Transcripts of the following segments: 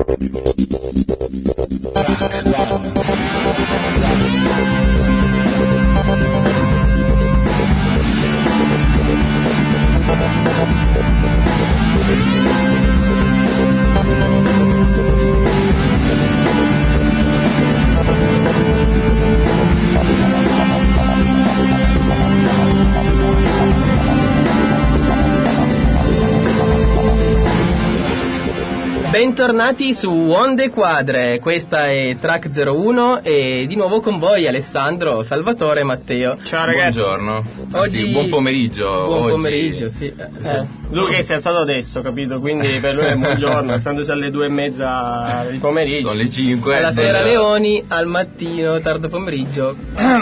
Bentornati su Onde Quadre, questa è Track 01 e di nuovo con voi Alessandro, Salvatore e Matteo. Ciao ragazzi. Buongiorno. Oggi... buon pomeriggio. Buon oggi... pomeriggio, sì. Lui che si è alzato adesso, capito? Quindi per lui è buongiorno, alzandosi alle 2:30 di pomeriggio. Sono le 5. Alla sera Leoni, al mattino, tardo pomeriggio.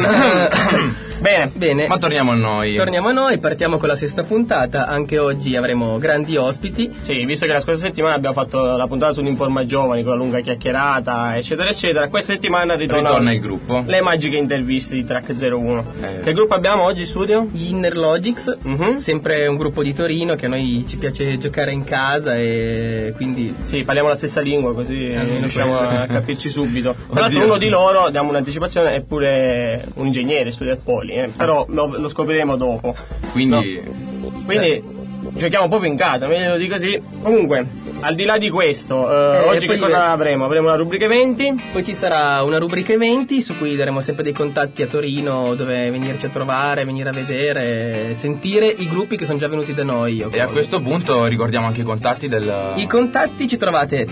Bene. Ma torniamo a noi. Partiamo con la sesta puntata. Anche oggi avremo grandi ospiti. Sì, visto che la scorsa settimana abbiamo fatto la puntata sull'Informa Giovani con la lunga chiacchierata, eccetera, eccetera, questa settimana ritorna il gruppo. Le magiche interviste di Track 01. Che gruppo abbiamo oggi in studio? Gli Inner Logics, sempre un gruppo di Torino che a noi ci piace giocare in casa e quindi... Sì, parliamo la stessa lingua così riusciamo a capirci subito. Tra l'altro uno di loro, diamo un'anticipazione, è pure un ingegnere, studia al Poli. Però lo scopriremo dopo. Quindi giochiamo proprio in casa, meglio di così. Comunque, al di là di questo, oggi che cosa avremo? Avremo la rubrica eventi. Poi ci sarà una rubrica eventi su cui daremo sempre dei contatti a Torino dove venirci a trovare, venire a vedere, sentire i gruppi che sono già venuti da noi. E a questo punto ricordiamo anche i contatti del... I contatti ci trovate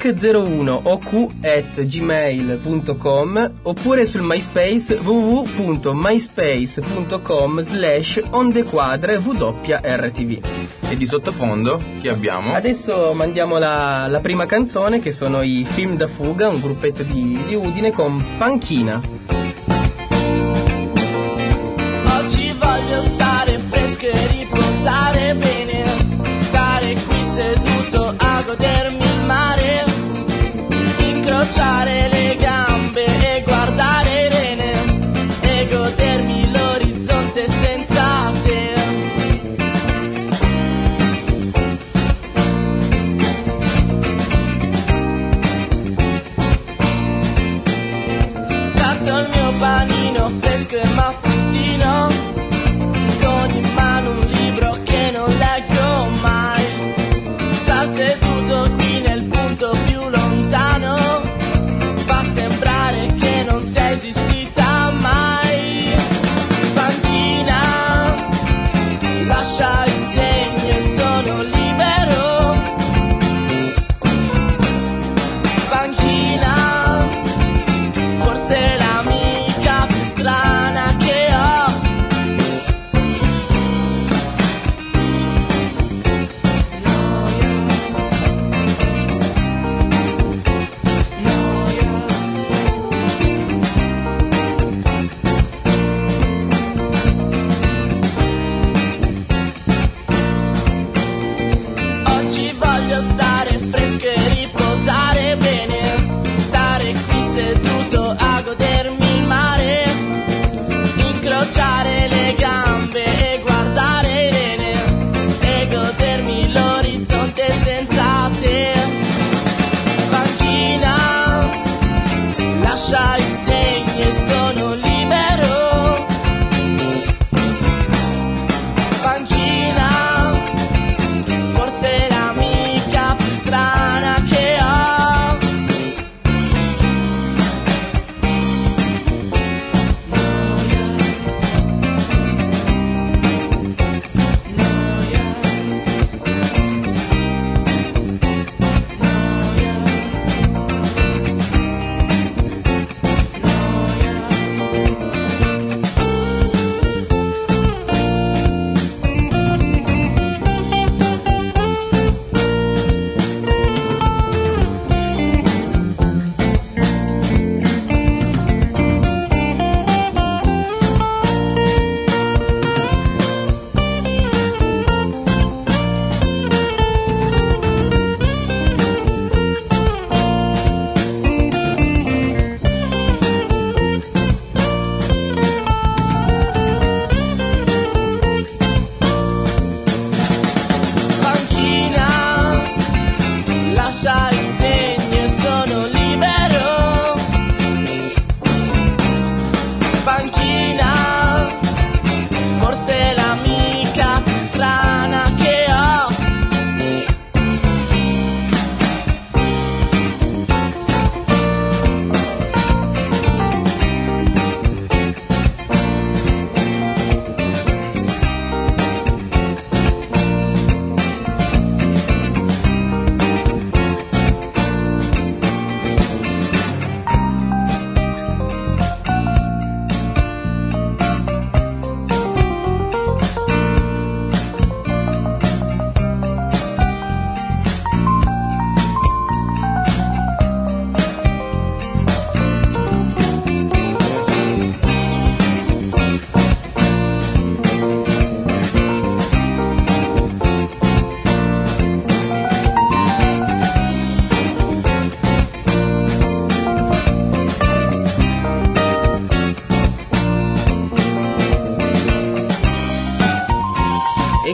track01oq@gmail.com oppure sul MySpace www.myspace.com/ondequadre-WRTV. E di sottofondo chi abbiamo? Adesso mandiamo la prima canzone, che sono i Film da Fuga, un gruppetto di Udine, con Panchina. Oggi voglio stare fresco e riposare bene, stare qui seduto a godermi il mare, incrociare le gambe e guardare Rene e godermi l'orizzonte senza te. Il mio panino fresco e mattutino, con in mano un libro che non leggo mai, star seduto qui nel punto più lontano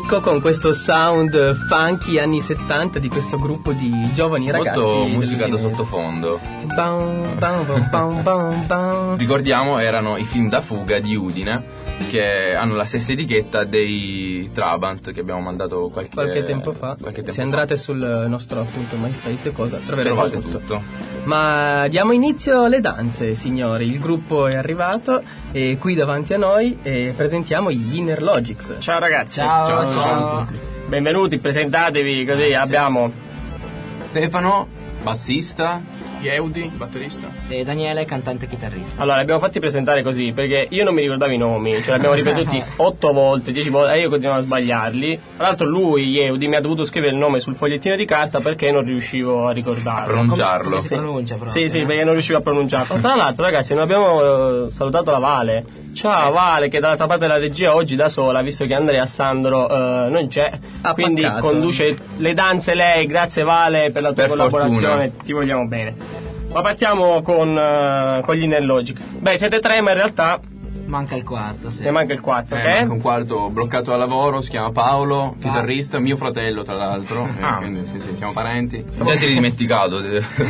disco con questo sound funky anni 70 di questo gruppo di giovani ragazzi. Molto musica da dell'Udinese. sottofondo. Bam, bam, bam, bam, bam, bam. Ricordiamo, erano i film da fuga di Udine, che hanno la stessa etichetta dei Trabant che abbiamo mandato Qualche tempo fa. Se andate sul nostro appunto MySpace e cosa troverete trovate tutto. Ma diamo inizio alle danze, signori. Il gruppo è arrivato e qui davanti a noi presentiamo gli Inner Logics. Ciao ragazzi. Ciao. a tutti. Benvenuti, presentatevi così. Abbiamo Stefano, bassista. Yeudi, batterista. E Daniele, cantante e chitarrista. Allora, li abbiamo fatti presentare così perché io non mi ricordavo i nomi, ce li abbiamo ripetuti 8 volte, 10 volte e io continuavo a sbagliarli. Tra l'altro lui, Yeudi, mi ha dovuto scrivere il nome sul fogliettino di carta perché non riuscivo a ricordarlo. Pronunciarlo. Come si pronuncia proprio? Sì, perché non riuscivo a pronunciarlo. Tra l'altro, ragazzi, non abbiamo salutato la Vale. Ciao Vale, che dall'altra parte della regia oggi da sola, visto che Andrea Sandro non c'è. Quindi paccato. conduce le danze lei. Grazie Vale per la tua Per collaborazione, fortuna. ti vogliamo bene. Ma partiamo con gli Inner Logic. Beh, siete 3, ma in realtà Manca il quarto, sì. ne manca il 4, Manca un quarto bloccato al lavoro, si chiama Paolo, chitarrista, mio fratello tra l'altro. Quindi sì, siamo parenti. Già ti eri dimenticato.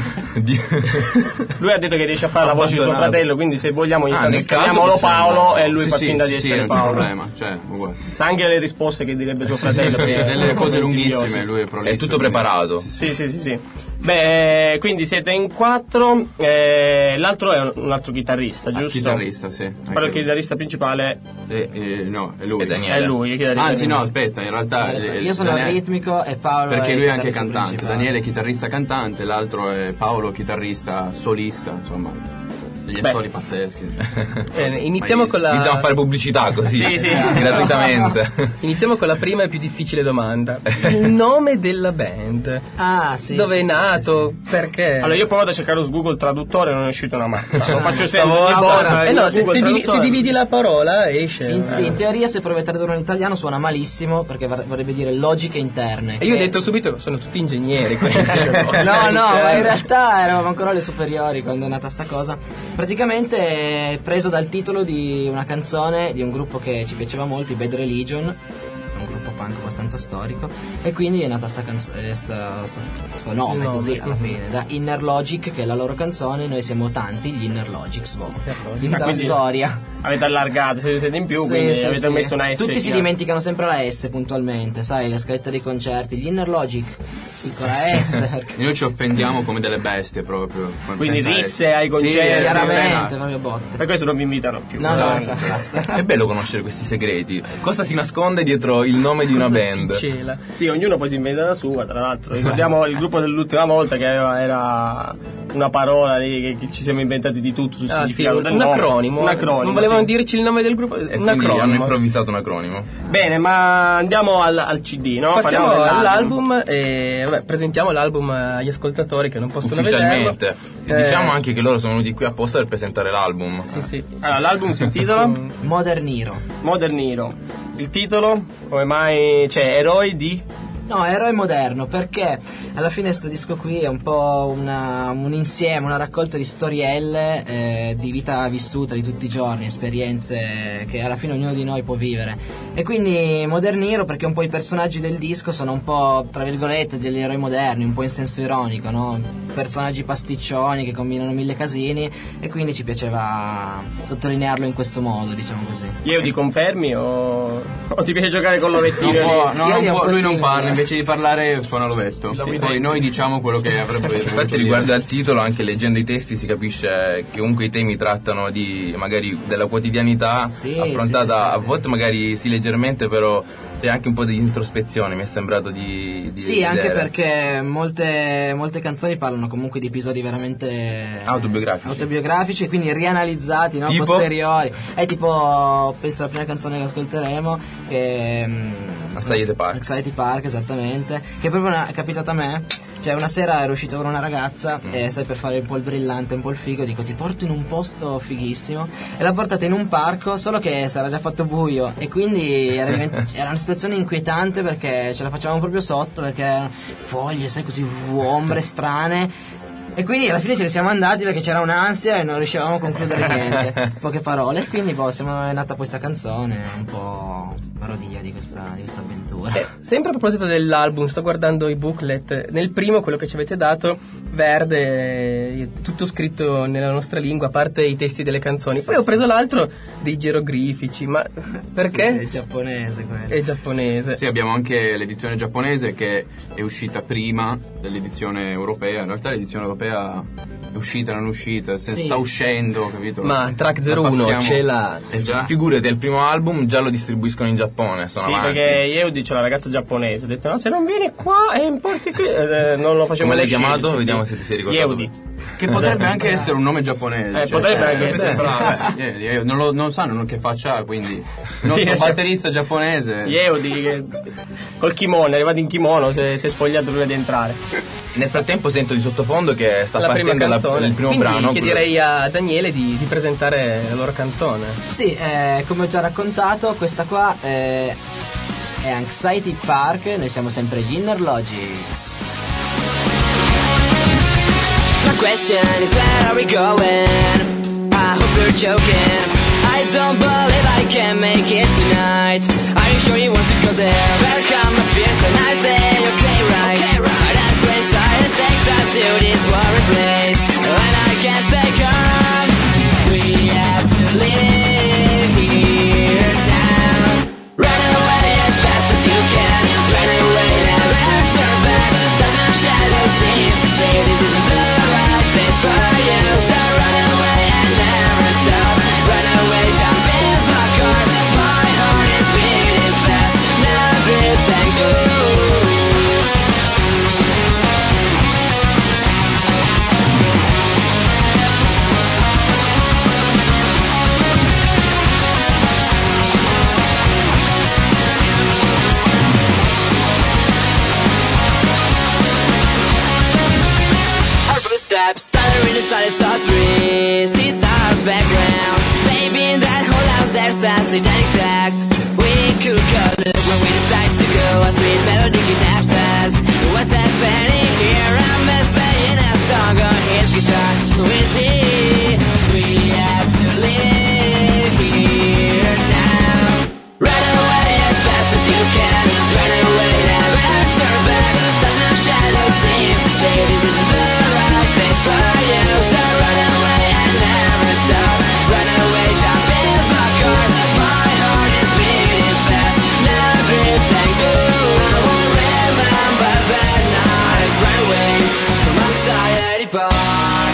Lui ha detto che riesce a fare la voce di suo Abbandonato. fratello, quindi se vogliamo ogni tanto nel caso chiamiamolo possiamo- Paolo e lui fa sì, finta di sì, essere non c'è Paolo. problema, cioè, uguale. Sa anche le risposte che direbbe suo fratello. Sì, perché delle è cose insidioso. lunghissime, lui è prolisso. È tutto preparato. Sì. Beh, quindi siete in 4, l'altro è un altro chitarrista, giusto? Chitarrista, sì. Però il chitarrista principale No, è lui. E Daniele. è lui, il chitarrista Anzi no, principale. aspetta, in realtà Io sono il Daniele- ritmico e Paolo perché è lui il è anche chitarrista cantante. principale. Daniele è chitarrista cantante, l'altro è Paolo chitarrista solista, insomma. Degli Beh. assoli pazzeschi. Iniziamo con la Iniziamo a fare pubblicità così, Sì. gratuitamente. Iniziamo con la prima e più difficile domanda. Il nome della band. Ah, sì. Dove sì, è sì, nato? Perché? Allora io ho provato a cercare su Google Traduttore e non è uscito una mazza. Lo faccio sempre Ah, ogni volta. no, se Google Traduttore. dividi la parola esce. In teoria, se provi a tradurlo in italiano suona malissimo perché vorrebbe dire logiche interne. E io ho che- detto subito che sono tutti ingegneri questi. No, ma in realtà eravamo ancora alle superiori quando è nata sta cosa. Praticamente è preso dal titolo di una canzone di un gruppo che ci piaceva molto, i Bad Religion, un gruppo punk abbastanza storico, e quindi è nata sta canzone, sto nome Il nome, così alla fine, da Inner Logic, che è la loro canzone. Noi siamo tanti, gli Inner Logics, finita la quindi storia. Avete allargato, siete in più, Sì, quindi sì, avete sì. messo una S. Tutti si finale. dimenticano sempre la S puntualmente, sai, la scaletta dei concerti, gli Inner Logic con la S. perché- E noi ci offendiamo come delle bestie proprio. Quindi senza risse essere. ai concerti. Chiaramente, proprio botte. Per questo non vi invitano più. No, Esatto. basta. È bello conoscere questi segreti. Cosa si nasconde dietro il nome di una band? Si cela. Sì, ognuno poi si inventa la sua, tra l'altro. Ricordiamo il gruppo dell'ultima volta che era una parola lì che ci siamo inventati di tutto sul Ah, sì, significato del un nome. acronimo. Un acronimo. Non volevano sì. dirci il nome del gruppo. E Un quindi acronimo. hanno improvvisato un acronimo. Bene, ma andiamo al CD, no? Passiamo Parliamo all'album e presentiamo l'album agli ascoltatori che non possono vederlo. Ufficialmente. E diciamo anche che loro sono venuti qui apposta per presentare l'album. Sì. Allora, l'album si intitola Modern Hero. Modern Hero. Il titolo? Come mai? Cioè, eroi di? No, eroe moderno, perché alla fine sto disco qui è un po' un insieme, una raccolta di storielle di vita vissuta di tutti i giorni, esperienze che alla fine ognuno di noi può vivere. E quindi Modern Hero perché un po' i personaggi del disco sono un po', tra virgolette, degli eroi moderni, un po' in senso ironico, no? Personaggi pasticcioni che combinano mille casini, e quindi ci piaceva sottolinearlo in questo modo, diciamo così. Io ti confermi o ti piace giocare con l'ovettino? Non può, lì? no, Io non li ho può, lui non fatti- parla, invece di parlare suona l'ovetto. Poi noi diciamo quello che avrebbe dovuto Infatti dire. riguardo al titolo, anche leggendo i testi si capisce che comunque i temi trattano di magari della quotidianità Sì, affrontata sì, a volte magari sì leggermente, però c'è anche un po' di introspezione, mi è sembrato di Sì, anche vedere. perché molte canzoni parlano comunque di episodi veramente Autobiografici. e quindi rianalizzati, no? Tipo? Posteriori. È tipo, penso alla prima canzone che ascolteremo, che Anxiety Park. Anxiety Park, esattamente, che è proprio è capitata a me. Cioè una sera ero uscito con una ragazza e sai, per fare un po' il brillante, un po' il figo, dico ti porto in un posto fighissimo, e l'ha portata in un parco, solo che si era già fatto buio e quindi era una situazione inquietante perché ce la facevamo proprio sotto, perché erano foglie, sai, così ombre strane. E quindi alla fine ce ne siamo andati perché c'era un'ansia e non riuscivamo a concludere niente, poche parole. E quindi è nata questa canzone un po' parodia di questa avventura. Sempre a proposito dell'album, sto guardando i booklet. Nel primo, quello che ci avete dato, verde, tutto scritto nella nostra lingua, a parte i testi delle canzoni. Poi ho preso l'altro dei geroglifici, ma perché? Sì, è giapponese quello. È giapponese. Sì, abbiamo anche l'edizione giapponese che è uscita prima dell'edizione europea. In realtà l'edizione europea è uscita, non è uscita, Sì. sta uscendo, capito? Ma Track La 01 passiamo- ce l'ha. già. Figurati, il primo album già lo distribuiscono in Giappone, sono Sì, avanti. perché Yeudi c'è la ragazza giapponese, ha detto no, se non vieni qua e importi qui, non lo facciamo Come l'hai uscire, chiamato? sì. Vediamo se ti sei ricordato. Yeudi. Che potrebbe anche essere un nome giapponese. Potrebbe anche essere, bravo. Non sanno che faccia ha, quindi il nostro Sì, batterista giapponese. Yeudi che col kimono, è arrivato in kimono, si è spogliato prima di entrare. Nel frattempo sento di sottofondo che sta La prima partendo canzone. il primo Quindi brano. chiederei a Daniele di presentare la loro canzone. Sì, come ho già raccontato, questa qua è Anxiety Park, noi siamo sempre gli Inner Logics. My question is where are we going? I hope you're joking. I don't believe I can make it tonight. Are you sure you want to go there? Where come my fears and I say okay right. But that's when silence takes us to this worried place. When I can't stay calm, we have to live here now. Run away as fast as you can. Run away, never turn back. Does no shadow seem to say this isn't the right place for you? So run away and never stop. Run away, jump in the car. My heart is beating fast. Never tango. Our footsteps stutter in the silence of trees. It's our background. Maybe in that whole house there's a satanic sect. We could go look when we decide to go. A sweet melody kidnaps us. What's happening here? I'm just playing a song on his guitar. Who is he? We have to live here now. Run away as fast as you can. Run away, never turn back. Does no shadow seem to say this isn't the right place for you? So run away and never stop. Run away, jump in the car. My heart is beating fast. Never tango. Remember that night. Run away from Anxiety Park.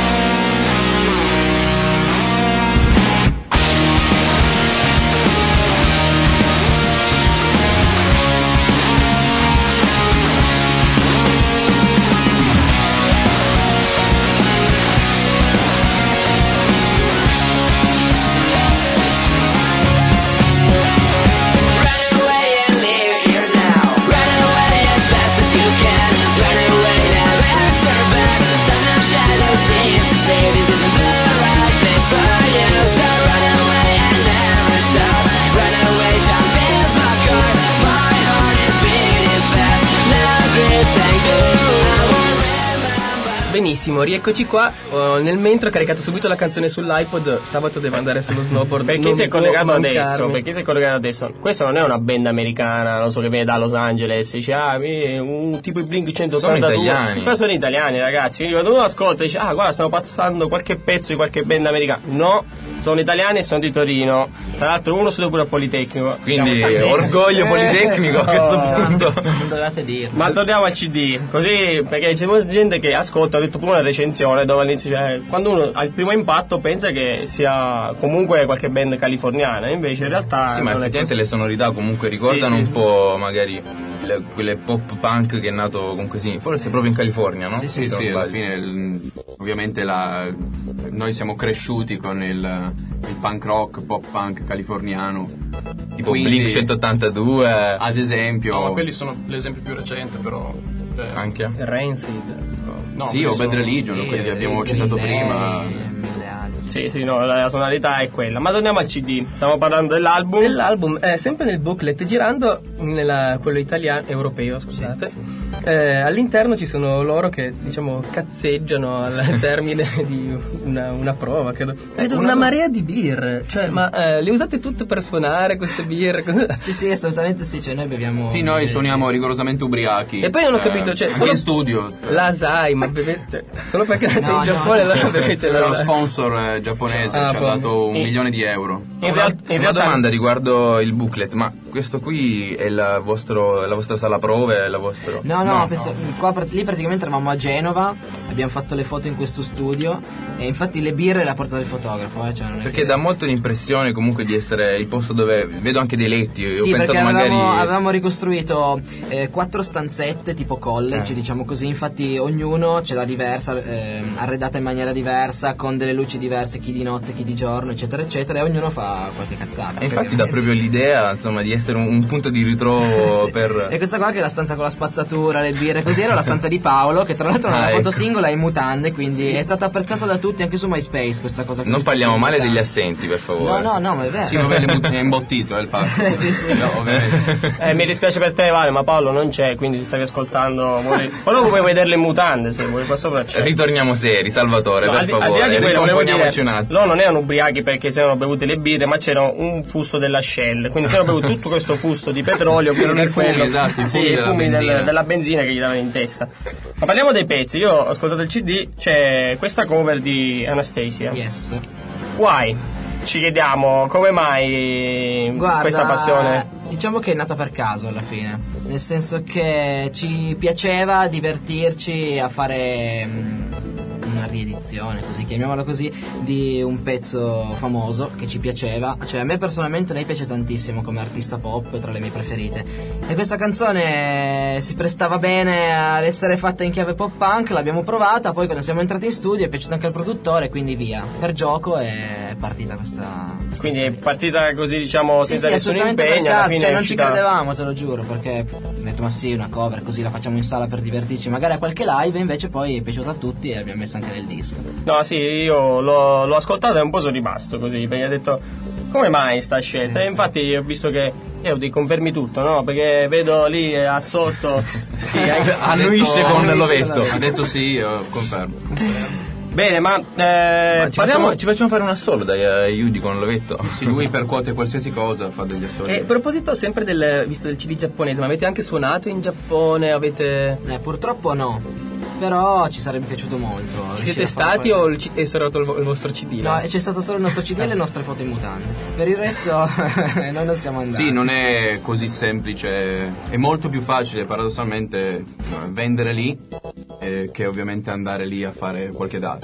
Run away and live here now. Run away as fast as you can. Run away, never turn back. Does no shadow seem to say this isn't the right place for you? So run away and never stop. Run away, jump in the car. My heart is beating fast. Never tango. Benissimo, rieccoci qua. Nel mentre ho caricato subito la canzone sull'iPod. Sabato devo andare sullo snowboard. Per chi non si è può collegato mancarmi. adesso, per chi si è collegato adesso, questa non è una band americana, non so, che viene da Los Angeles, dice un tipo di Blink 182. Sono italiani. Ma sono italiani, ragazzi. Quindi quando uno ascolta dice guarda, stanno passando qualche pezzo di qualche band americana. No, sono italiani e sono di Torino. Tra l'altro uno studia pure al Politecnico. Quindi Siamo- orgoglio politecnico a questo punto. Non dovevate dirlo. Ma torniamo al CD, così, perché c'è molta gente che ascolta, ho detto pure una recensione dove all'inizio, cioè, quando uno ha il primo impatto pensa che sia comunque qualche band californiana, invece in realtà Sì, ma non è effettivamente così. le sonorità comunque ricordano Sì, sì. un po' magari quelle pop punk che è nato comunque sì, forse proprio in California, no? Sì, Sì, Se non sì, alla sbaglio. fine ovviamente noi siamo cresciuti con il punk rock, pop punk californiano. Tipo Quindi, Blink 182 ad esempio, No, ma quelli sono l'esempio più recente, però. anche. Rancid. No, sì, quelli o Bad sono- Religion, quelli che abbiamo Green citato Day, prima. mille altri. Sì, sì, no, la sonorità è quella. Ma torniamo al CD, stiamo parlando dell'album. Dell'album, sempre nel booklet, girando quello italiano, europeo, scusate, all'interno ci sono loro che diciamo cazzeggiano al termine di una prova, credo. Vedo una marea di birre, cioè ma le usate tutte per suonare queste birre? Sì, assolutamente sì, cioè noi beviamo. Sì, noi suoniamo rigorosamente ubriachi. E poi non ho capito, cioè solo in studio. La SAI, ma bevete, cioè, solo perché andate in Giappone allora bevete lo la sponsor giapponese ci ha dato 1 milione di euro. In realtà una domanda riguardo il booklet, ma questo qui è la vostra sala prove? No, lì praticamente eravamo a Genova, abbiamo fatto le foto in questo studio e infatti le birre le ha portate il fotografo. Cioè non è perché dà molto l'impressione comunque di essere il posto dove vedo anche dei letti. Sì, ho pensato perché magari avevamo ricostruito 4 stanzette tipo college, diciamo così, infatti ognuno ce l'ha diversa, arredata in maniera diversa, con delle luci diverse, chi di notte, chi di giorno, eccetera eccetera, e ognuno fa qualche cazzata. E infatti dà proprio l'idea, insomma, di essere un punto di ritrovo sì. per... E questa qua che è la stanza con la spazzatura, le birre, così era la stanza di Paolo, che tra l'altro nella foto singola è in mutande, quindi è stata apprezzata da tutti, anche su MySpace questa cosa. Non parliamo male degli assenti, per favore. No, ma è vero. Sì, è imbottito, è il passo. sì. No, ovviamente. mi dispiace per te, Vale, ma Paolo non c'è, quindi ti stavi ascoltando. O no, puoi vederle in mutande se vuoi, qua sopra c'è. Ritorniamo seri, Salvatore, per favore. Al di là di quello, volevo dire, un attimo. loro non erano ubriachi perché si erano bevute le birre, ma c'era un fusto della Shell, quindi si erano bevuto tutto questo fusto di petrolio, erano i fumi, esatto, i fumi della benzina che gli davano in testa. Ma parliamo dei pezzi. Io ho ascoltato il CD, c'è questa cover di Anastasia. Yes. Why? Ci chiediamo come mai questa passione. Diciamo che è nata per caso alla fine, nel senso che ci piaceva divertirci a fare una riedizione, così chiamiamola così, di un pezzo famoso che ci piaceva. Cioè a me personalmente lei piace tantissimo come artista pop, tra le mie preferite, e questa canzone si prestava bene ad essere fatta in chiave pop punk. L'abbiamo provata, poi quando siamo entrati in studio è piaciuta anche al produttore, quindi via, per gioco è partita questa quindi storia. è partita così, diciamo, senza nessun impegno, alla fine cioè non uscita... ci credevamo, te lo giuro, perché ho detto ma sì, una cover così la facciamo in sala per divertirci, magari a qualche live, invece poi è piaciuta a tutti e abbiamo messo anche nel disco. No, sì, io l'ho ascoltato e un po' sono rimasto così, perché ho detto come mai sta scelta? Sì, e infatti ho visto che ti confermi tutto, no? Perché vedo lì a sotto annuisce con l'ovetto. Ha detto sì, io confermo. Bene, ma ci facciamo fare un assolo da Yudi con l'ovetto. Sì, lui percuote qualsiasi cosa, fa degli assoli. E a proposito sempre visto del CD giapponese, ma avete anche suonato in Giappone? Avete... purtroppo no, però ci sarebbe piaciuto molto. Ci siete stati o è stato il vostro CD? No, c'è stato solo il nostro CD e le nostre foto in mutande. Per il resto noi non siamo andati. Sì, non è così semplice. È molto più facile paradossalmente vendere lì che ovviamente andare lì a fare qualche data.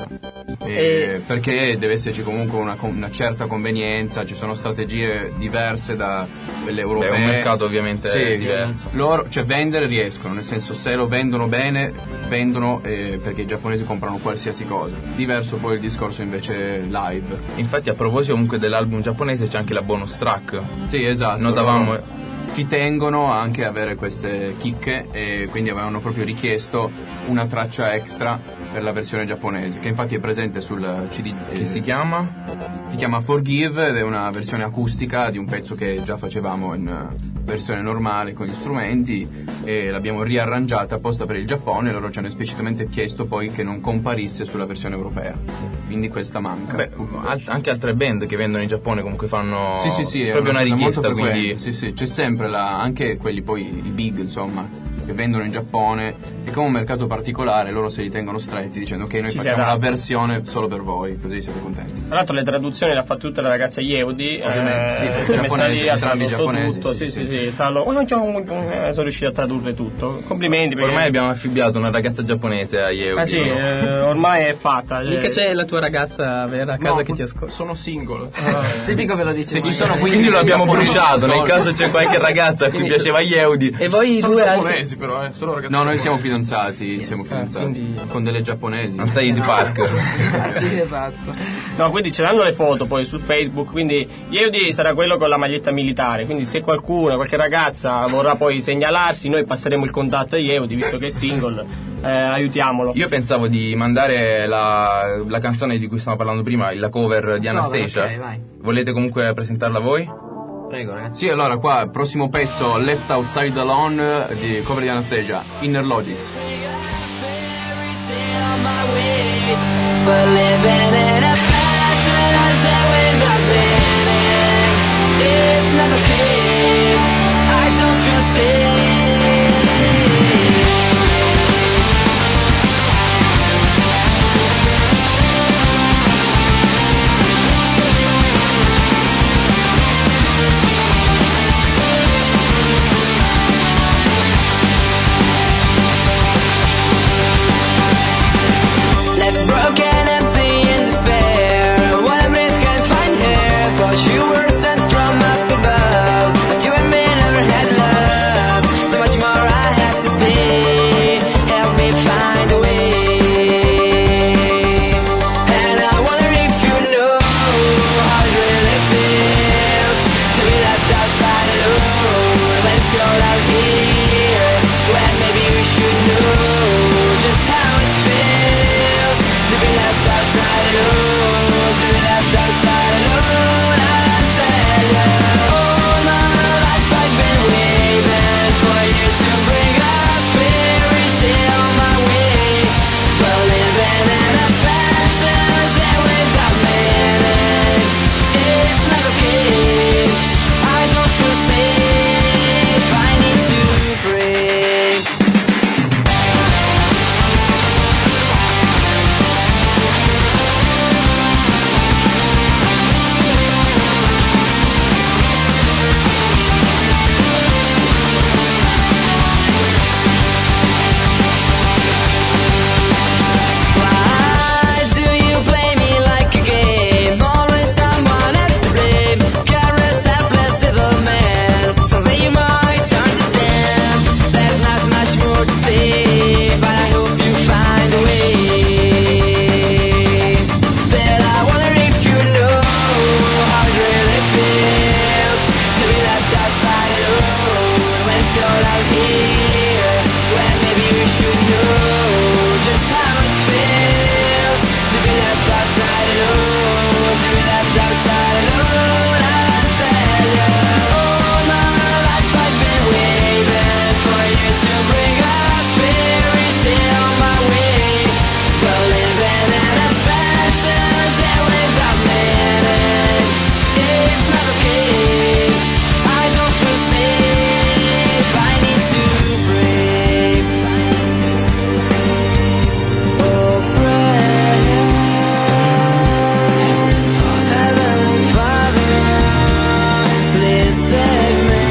Perché deve esserci comunque una certa convenienza, ci sono strategie diverse da quelle europee. È un mercato ovviamente diverso. Loro, cioè vendere riescono, nel senso se lo vendono bene, vendono perché i giapponesi comprano qualsiasi cosa. Diverso poi il discorso invece live. Infatti a proposito comunque dell'album giapponese c'è anche la bonus track. Sì, esatto. Notavamo... Ci tengono anche a avere queste chicche e quindi avevano proprio richiesto una traccia extra per la versione giapponese, che infatti è presente sul CD. Che si chiama? Si chiama Forgive ed è una versione acustica di un pezzo che già facevamo in versione normale con gli strumenti e l'abbiamo riarrangiata apposta per il Giappone. Loro ci hanno esplicitamente chiesto poi che non comparisse sulla versione europea, quindi questa manca. Beh, anche altre band che vendono in Giappone comunque fanno sì, proprio una richiesta, molto quindi sì, c'è sempre anche quelli poi i big, insomma, che vendono in Giappone e come un mercato particolare loro se li tengono stretti dicendo ok, noi facciamo la versione solo per voi, così siete contenti. Tra l'altro le traduzioni l'ha fatta tutta la ragazza Yehudi, ovviamente si è messa lì, ha entrambi tradotto giapponesi, tutto, sono riusciti a tradurre tutto. Complimenti, perché... ormai abbiamo affibbiato una ragazza giapponese a Yehudi. Sì, ormai è fatta. Mica c'è la tua ragazza vera a casa che ti ascolta? Sono single. Senti come lo dici. Se ci sono quindi lo abbiamo bruciato nel caso c'è qualche ragazza a cui piaceva Yehudi. E voi sono due giapponesi però, solo ragazzi. No, noi siamo fidanzati, quindi... con delle giapponesi. Ansai di Park. Sì, esatto. No, quindi ce l'hanno le foto poi su Facebook, quindi Yehudi sarà quello con la maglietta militare, quindi se qualche ragazza vorrà poi segnalarsi, noi passeremo il contatto a Yehudi, visto che è single, aiutiamolo. Io pensavo di mandare la canzone di cui stavamo parlando prima, la cover di Anastasia. Okay, vai. Volete comunque presentarla voi? Prego, ragazzi. Sì, allora qua, prossimo pezzo, Left Outside Alone, di cover di Anastasia, Inner Logics. But living in a fantasy without meaning, it's never clear. I don't feel safe. Left broken, empty in despair. What a breath can find here. Thought you were sent from up above, but you and me never had love. So much more I have to say. Help me find a way. And I wonder if you know how it really feels to be left outside alone. Let's go out here, when maybe we should know just how it feels to be left outside alone, to be left outside alone. I'll tell you, all my life I've been waiting for you to bring a fairy tale my way. But living in a fantasy without meaning, it's not okay. I don't feel safe. I need to break. Why do you play me like a game? Always someone else to blame. Careless, helpless little man. Someday you might understand. There's not much more to say, but I hope you find a way. Still, I wonder if you know how it really feels to be left outside alone. Let's go out here, when maybe we should know just how it feels to be left outside alone, to be left outside alone. I'll tell you, all my life I've been waiting for you to bring a fairy tale my way. But living in a fantasy without meaning, it's not okay. I don't feel safe. I need to break. Oh, pray, Heavenly Father, please save me.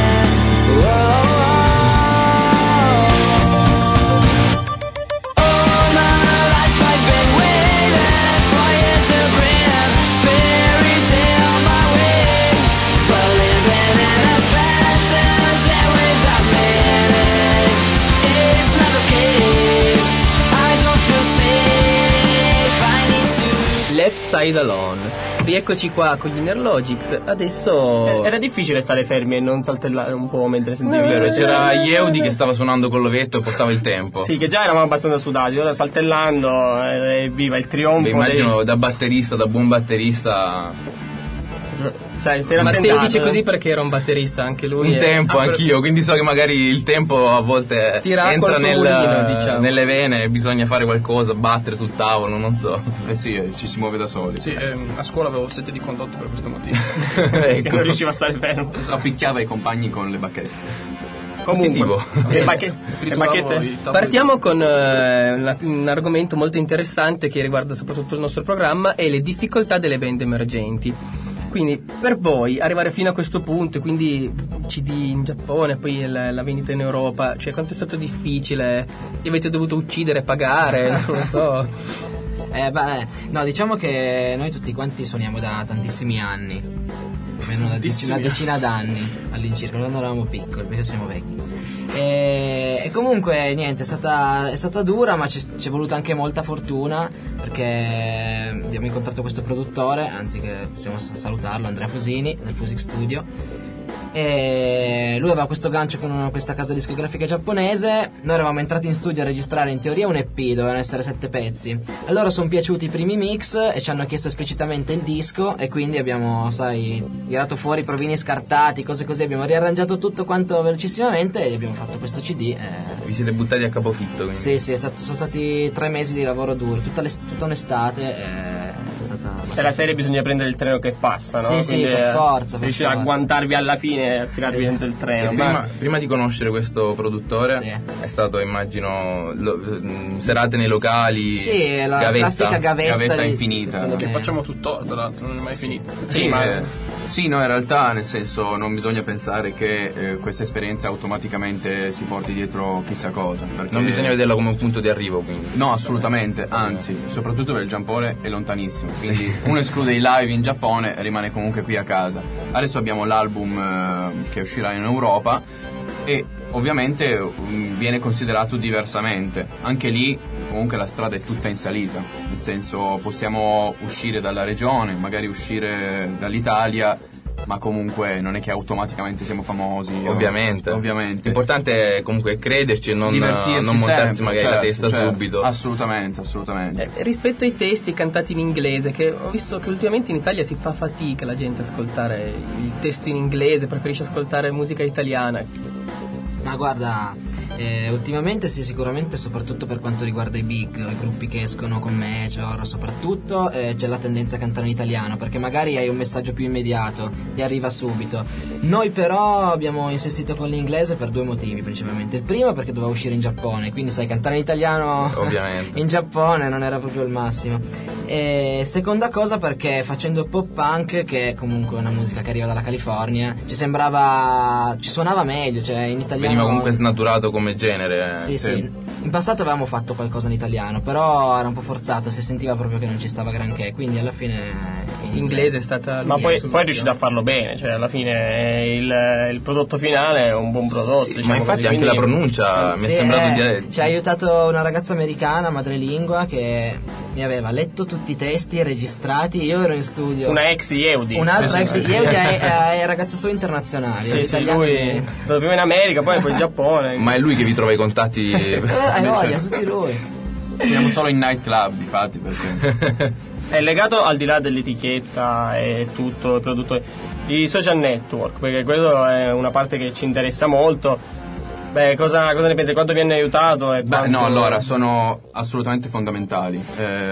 All my life I've been waiting for you to bring a fairy tale my way. But living in a fantasy without meaning, it's not okay. I don't feel safe. I need to. Left Side Alone. Rieccoci qua con gli Inner Logics. Adesso Era difficile stare fermi e non saltellare un po' mentre sentivi. Vero, c'era Yeudi che stava suonando con l'ovetto e portava il tempo. Sì, che già eravamo abbastanza sudati, ora saltellando, viva il trionfo. Beh, immagino da batterista, da buon batterista. Sai, si era Matteo assentato. dice così perché era un batterista anche lui. Un tempo anch'io, quindi so che magari il tempo a volte Tira entra col suo mulino, diciamo. nelle vene e bisogna fare qualcosa, battere sul tavolo, non so. Sì, ci si muove da soli. Sì, a scuola avevo sete di condotto per questo motivo. Che non riusciva a stare fermo. Appicchiava i compagni con le bacchette. Positivo. Le bacchette? Partiamo con un argomento molto interessante che riguarda soprattutto il nostro programma e le difficoltà delle band emergenti. Quindi per voi arrivare fino a questo punto, quindi CD in Giappone, poi la vendita in Europa, cioè quanto è stato difficile? Li avete dovuto uccidere, pagare, non lo so. No, diciamo che noi tutti quanti suoniamo da tantissimi anni, almeno una decina d'anni all'incirca, quando eravamo piccoli, perché siamo vecchi. E comunque niente, è stata dura, ma c'è voluta anche molta fortuna, perché abbiamo incontrato questo produttore, anzi che possiamo salutarlo, Andrea Fusini del Fusic Studio, e lui aveva questo gancio con questa casa discografica giapponese. Noi eravamo entrati in studio a registrare in teoria un EP, dovevano essere 7 pezzi. A loro sono piaciuti i primi mix e ci hanno chiesto esplicitamente il disco, e quindi abbiamo, tirato fuori provini scartati, cose così, abbiamo riarrangiato tutto quanto velocissimamente e abbiamo fatto questo CD. Vi siete buttati a capofitto, quindi. Sì, sono stati 3 mesi di lavoro duro, tutta un'estate. È stata Per la serie bisogna prendere il treno che passa, no? Sì, per forza. Se riuscite a agguantarvi alla fine e a tirarvi dentro il treno. Prima di conoscere questo produttore, è stato, immagino, serate nei locali. Sì, la classica gavetta infinita. Che facciamo tuttora, tra l'altro, non è mai finita. Sì, no, in realtà, nel senso, non bisogna pensare che questa esperienza automaticamente si porti dietro chissà cosa. Non bisogna vederla come un punto di arrivo, quindi. No, assolutamente, anzi, soprattutto per il Giappone è lontanissimo, quindi uno esclude i live in Giappone e rimane comunque qui a casa. Adesso abbiamo l'album che uscirà in Europa e ovviamente viene considerato diversamente. Anche lì comunque la strada è tutta in salita, nel senso possiamo uscire dalla regione, magari uscire dall'Italia, ma comunque non è che automaticamente siamo famosi. Ovviamente. L'importante è comunque crederci e non divertirsi, non montarsi sempre, magari la testa subito. Assolutamente. Rispetto ai testi cantati in inglese, che ho visto che ultimamente in Italia si fa fatica la gente a ascoltare il testo in inglese, preferisce ascoltare musica italiana. Ma guarda, ultimamente sì, sicuramente, soprattutto per quanto riguarda i big, i gruppi che escono con major, soprattutto c'è la tendenza a cantare in italiano, perché magari hai un messaggio più immediato, ti arriva subito. Noi però abbiamo insistito con l'inglese per 2 motivi principalmente. Il primo perché doveva uscire in Giappone, quindi sai, cantare in italiano ovviamente in Giappone non era proprio il massimo. E seconda cosa perché facendo pop punk, che è comunque una musica che arriva dalla California, ci suonava meglio, cioè in italiano veniva comunque snaturato come genere. Sì. In passato avevamo fatto qualcosa in italiano, però era un po' forzato, si sentiva proprio che non ci stava granché, quindi alla fine l'inglese è stata. Ma poi è riuscito a farlo bene, cioè alla fine il prodotto finale è un buon prodotto. Sì, diciamo, ma infatti anche la pronuncia mi è sembrato ci ha aiutato una ragazza americana, madrelingua, che mi aveva letto tutti i testi registrati. Io ero in studio. Una ex Yeudi. Un'altra ex Yeudi è ragazza solo internazionale. Sì, lui è stato prima in America, poi in Giappone. Ma è lui che vi trova i contatti? Hai voglia, tutti lui. Finiamo solo in nightclub, difatti, perché è legato al di là dell'etichetta e tutto il prodotto, i social network, perché quello è una parte che ci interessa molto. Beh, cosa ne pensi? Quanto vi hanno aiutato? No, allora, sono assolutamente fondamentali.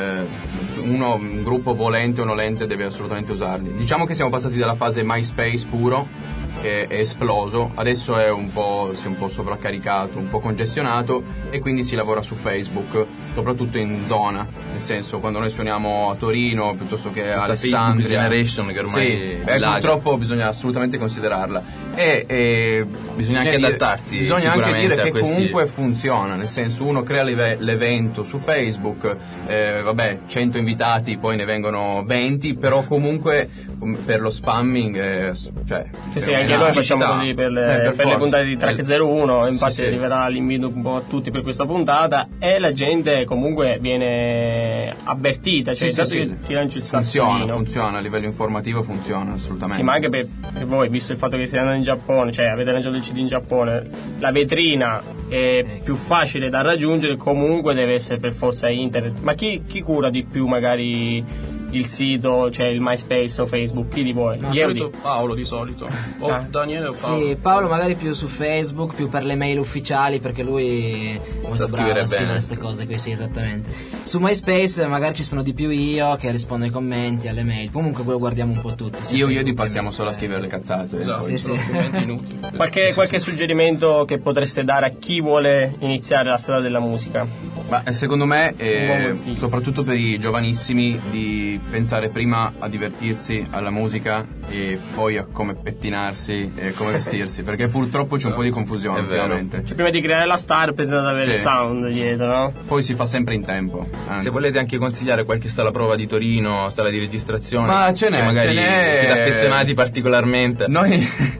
Un gruppo volente o nolente deve assolutamente usarli. Diciamo che siamo passati dalla fase MySpace puro, che è esploso, adesso si è un po' sovraccaricato, un po' congestionato, e quindi si lavora su Facebook, soprattutto in zona, nel senso, quando noi suoniamo a Torino piuttosto che a Alessandria, Generation, che ormai purtroppo bisogna assolutamente considerarla, e bisogna anche adattarsi, bisogna anche dire che comunque funziona, nel senso, uno crea l'evento su Facebook, 100 invitati, poi ne vengono 20, però comunque per lo spamming sì, anche noi facciamo così per le puntate di Track 01, infatti arriverà l'invito un po' a tutti per questa puntata, e la gente comunque viene avvertita, cioè ti lancio il sassolino. Funziona a livello informativo, funziona assolutamente. Sì, ma anche per voi, visto il fatto che siete andati in Giappone, cioè avete lanciato il CD in Giappone, la vetrina è più facile da raggiungere, comunque deve essere per forza internet. Ma chi cura di più magari il sito, cioè il MySpace o Facebook? Chi di voi? Di solito Paolo, di solito. O Daniele o Paolo? Sì, Paolo magari più su Facebook, più per le mail ufficiali, perché lui è molto bravo a scrivere queste cose qui, sì, esattamente. Su MySpace magari ci sono di più io che rispondo ai commenti, alle mail. Comunque quello guardiamo un po' tutti. Io passiamo solo a scrivere le cazzate. Esatto, sì. Inutili. Qualche suggerimento che potreste dare a chi vuole iniziare la strada della musica? Ma secondo me, soprattutto per i giovanissimi, di pensare prima a divertirsi alla musica e poi a come pettinarsi e come vestirsi, perché purtroppo c'è un po' di confusione ultimamente. Cioè, prima di creare la star pensate ad avere il sound dietro, no? Poi si fa sempre in tempo. Anzi. Se volete anche consigliare qualche sala prova di Torino, sala di registrazione, ma ce n'è, magari siete affezionati particolarmente. Noi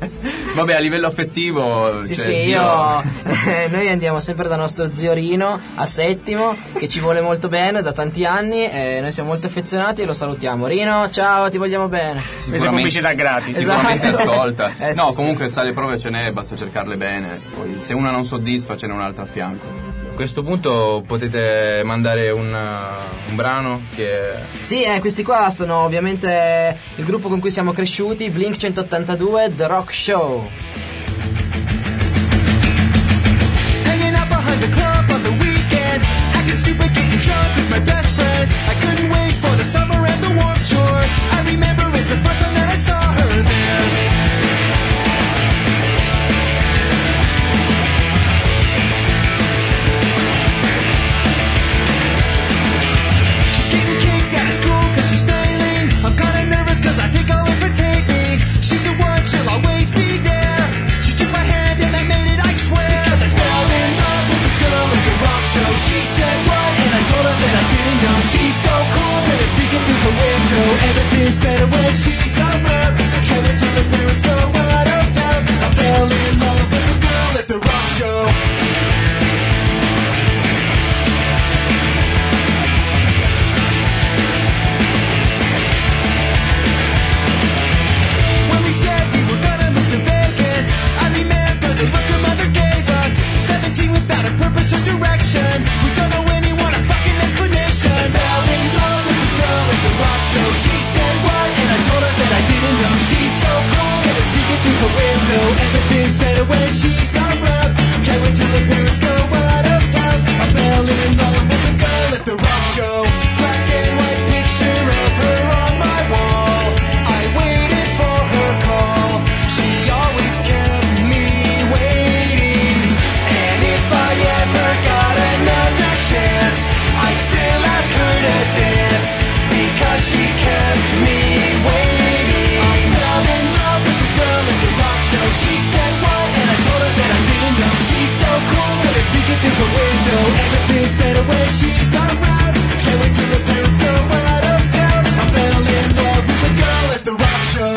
Vabbè, a livello affettivo, Sì, cioè, sì, zio- noi andiamo sempre da nostro zio Rino a Settimo, che ci vuole molto bene da tanti anni, e noi siamo molto affezionati e lo salutiamo. Rino, ciao, ti vogliamo bene. Questa è pubblicità gratis. Sicuramente Esatto. ascolta. No, Sì, comunque sa le prove ce n'è, basta cercarle bene. Poi se una non soddisfa ce n'è un'altra a fianco. A questo punto potete mandare un brano che... Sì, questi qua sono ovviamente il gruppo con cui siamo cresciuti, Blink 182, The Rock Show. Hanging out behind the club on the weekend, acting stupid, getting drunk with my best friends. I couldn't wait for the summer and the Warped Tour. I remember it's the first time that I saw her there. She's getting kicked out of school 'cause she's failing. I'm kinda nervous 'cause I think I'll overtake me. She's the one, she'll always be there. She took my hand and I made it, I swear. 'Cause I fell in love with a girl at the rock show. She said what? And I told her that I didn't know. She's so cool that it's sneaking through the window. Everything's better when she's around. Can't wait till the parents go out of town. I fell in love with a girl at the rock show. When we said we were gonna move to Vegas, I remember the look her mother gave us. 17 without a purpose or direction. We don't know anyone a fucking explanation. Fell in love with the girl at the rock show. She said what? And I told her that I didn't know. She's so cool that it's sneaking through the window. Everything's better when she's around. Can't wait till the parents go out of town. I fell in love with the girl at the rock show. Black and white picture of her on my wall. I waited for her call. She always kept me waiting. And if I ever got another chance, I'd still ask her to dance. Because she kept me waiting. I fell in love with the girl at the rock show. She said what? And I told her that I didn't know. She's so cool that it's sneaking through the window. Everything's better when she's around. Can't wait till the parents go out of town. I fell in love with the girl at the rock show.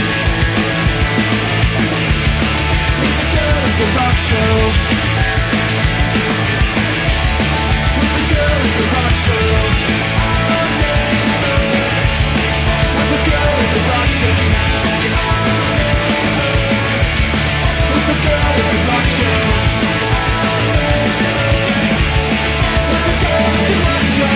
With the girl at the rock show. With the girl at the rock show. With the girl at the rock show. With the girl at the rock show. With the girl at the rock show.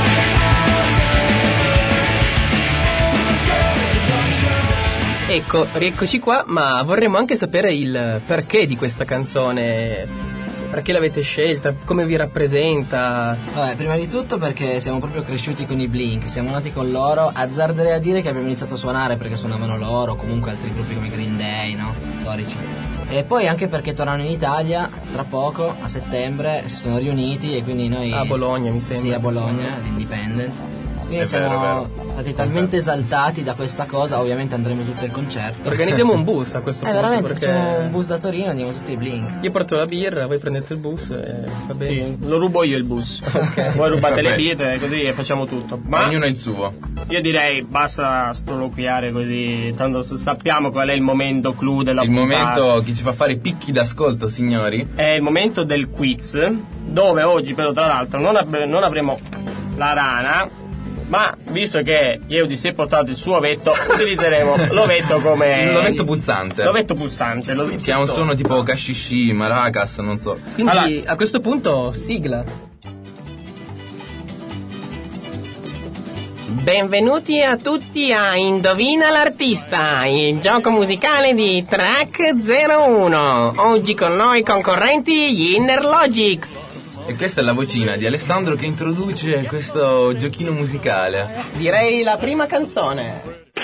Ecco, rieccoci qua, ma vorremmo anche sapere il perché di questa canzone. Perché l'avete scelta? Come vi rappresenta? Vabbè, prima di tutto perché siamo proprio cresciuti con i Blink, siamo nati con loro. Azzarderei a dire che abbiamo iniziato a suonare perché suonavano loro, comunque altri gruppi come Green Day, no? Storici. E poi anche perché tornano in Italia tra poco, a settembre, si sono riuniti e quindi noi... A Bologna, mi sembra. Sì, a Bologna, l'Independent. Quindi È vero, siamo è vero. stati talmente esaltati da questa cosa, ovviamente andremo tutti al concerto. Organizziamo un bus a questo punto. Veramente, perché facciamo un bus da Torino, andiamo tutti ai Blink. io porto la birra, voi prendete il bus e va bene. Sì, lo rubo io il bus. Voi rubate le Vabbè. birre così e facciamo tutto. Ma Ognuno il suo. io direi basta sproloquiare così, tanto sappiamo qual è il momento clou della Il puntata. momento che ci fa fare picchi d'ascolto, signori. È il momento del quiz, dove oggi però tra l'altro non avremo la rana, ma visto che Eudi si è portato il suo ovetto, utilizzeremo l'ovetto come... L'ovetto pulsante. L'ovetto pulsante. Che ha un suono tipo cascisci, maracas, non so. Quindi Allora- a questo punto sigla. Benvenuti a tutti a Indovina l'artista, il gioco musicale di Track 01. Oggi con noi concorrenti gli Inner Logics. E questa è la vocina di Alessandro che introduce questo giochino musicale. Direi la prima canzone.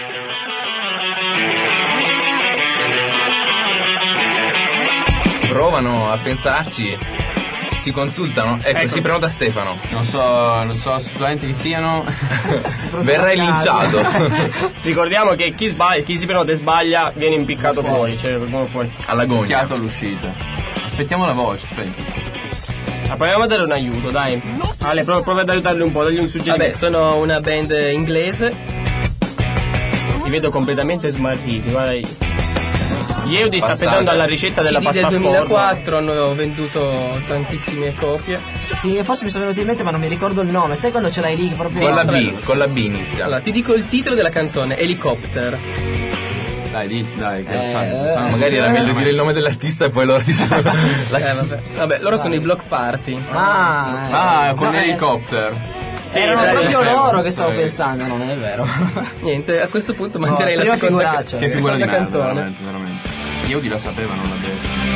Provano a pensarci, si consultano. Ecco, si prenota Stefano. Non so assolutamente chi siano. Verrai linciato. Ricordiamo che chi si prenota e sbaglia viene impiccato fuori, cioè vengono fuori. All'agonia. Occhiato all'uscita. Aspettiamo la voce, aspetta. Ma proviamo a dare un aiuto, dai. Ale, prova ad aiutarli un po', dagli un suggerimento. Vabbè, sono una band inglese. Ti vedo completamente smarriti, guarda lì. Yeudi sta pensando alla ricetta della CD pasta del al forno. 2004 hanno venduto tantissime copie. Sì, forse mi sono venuto in mente, ma non mi ricordo il nome. Sai quando ce l'hai lì proprio? Con la B inizia. Allora, ti dico il titolo della canzone, Helicopter. Dai, che lo sanno. Magari era meglio dire il nome dell'artista e poi loro dicevano Vabbè, loro sono i Block Party. Con l'Helicopter. Erano dai, proprio dai. loro che stavo pensando, non è vero. Niente, a questo punto manderei la prima seconda figuraccia. Che figura di seconda merda, canzone. veramente. Yeudi la sapeva, non l'ha detto.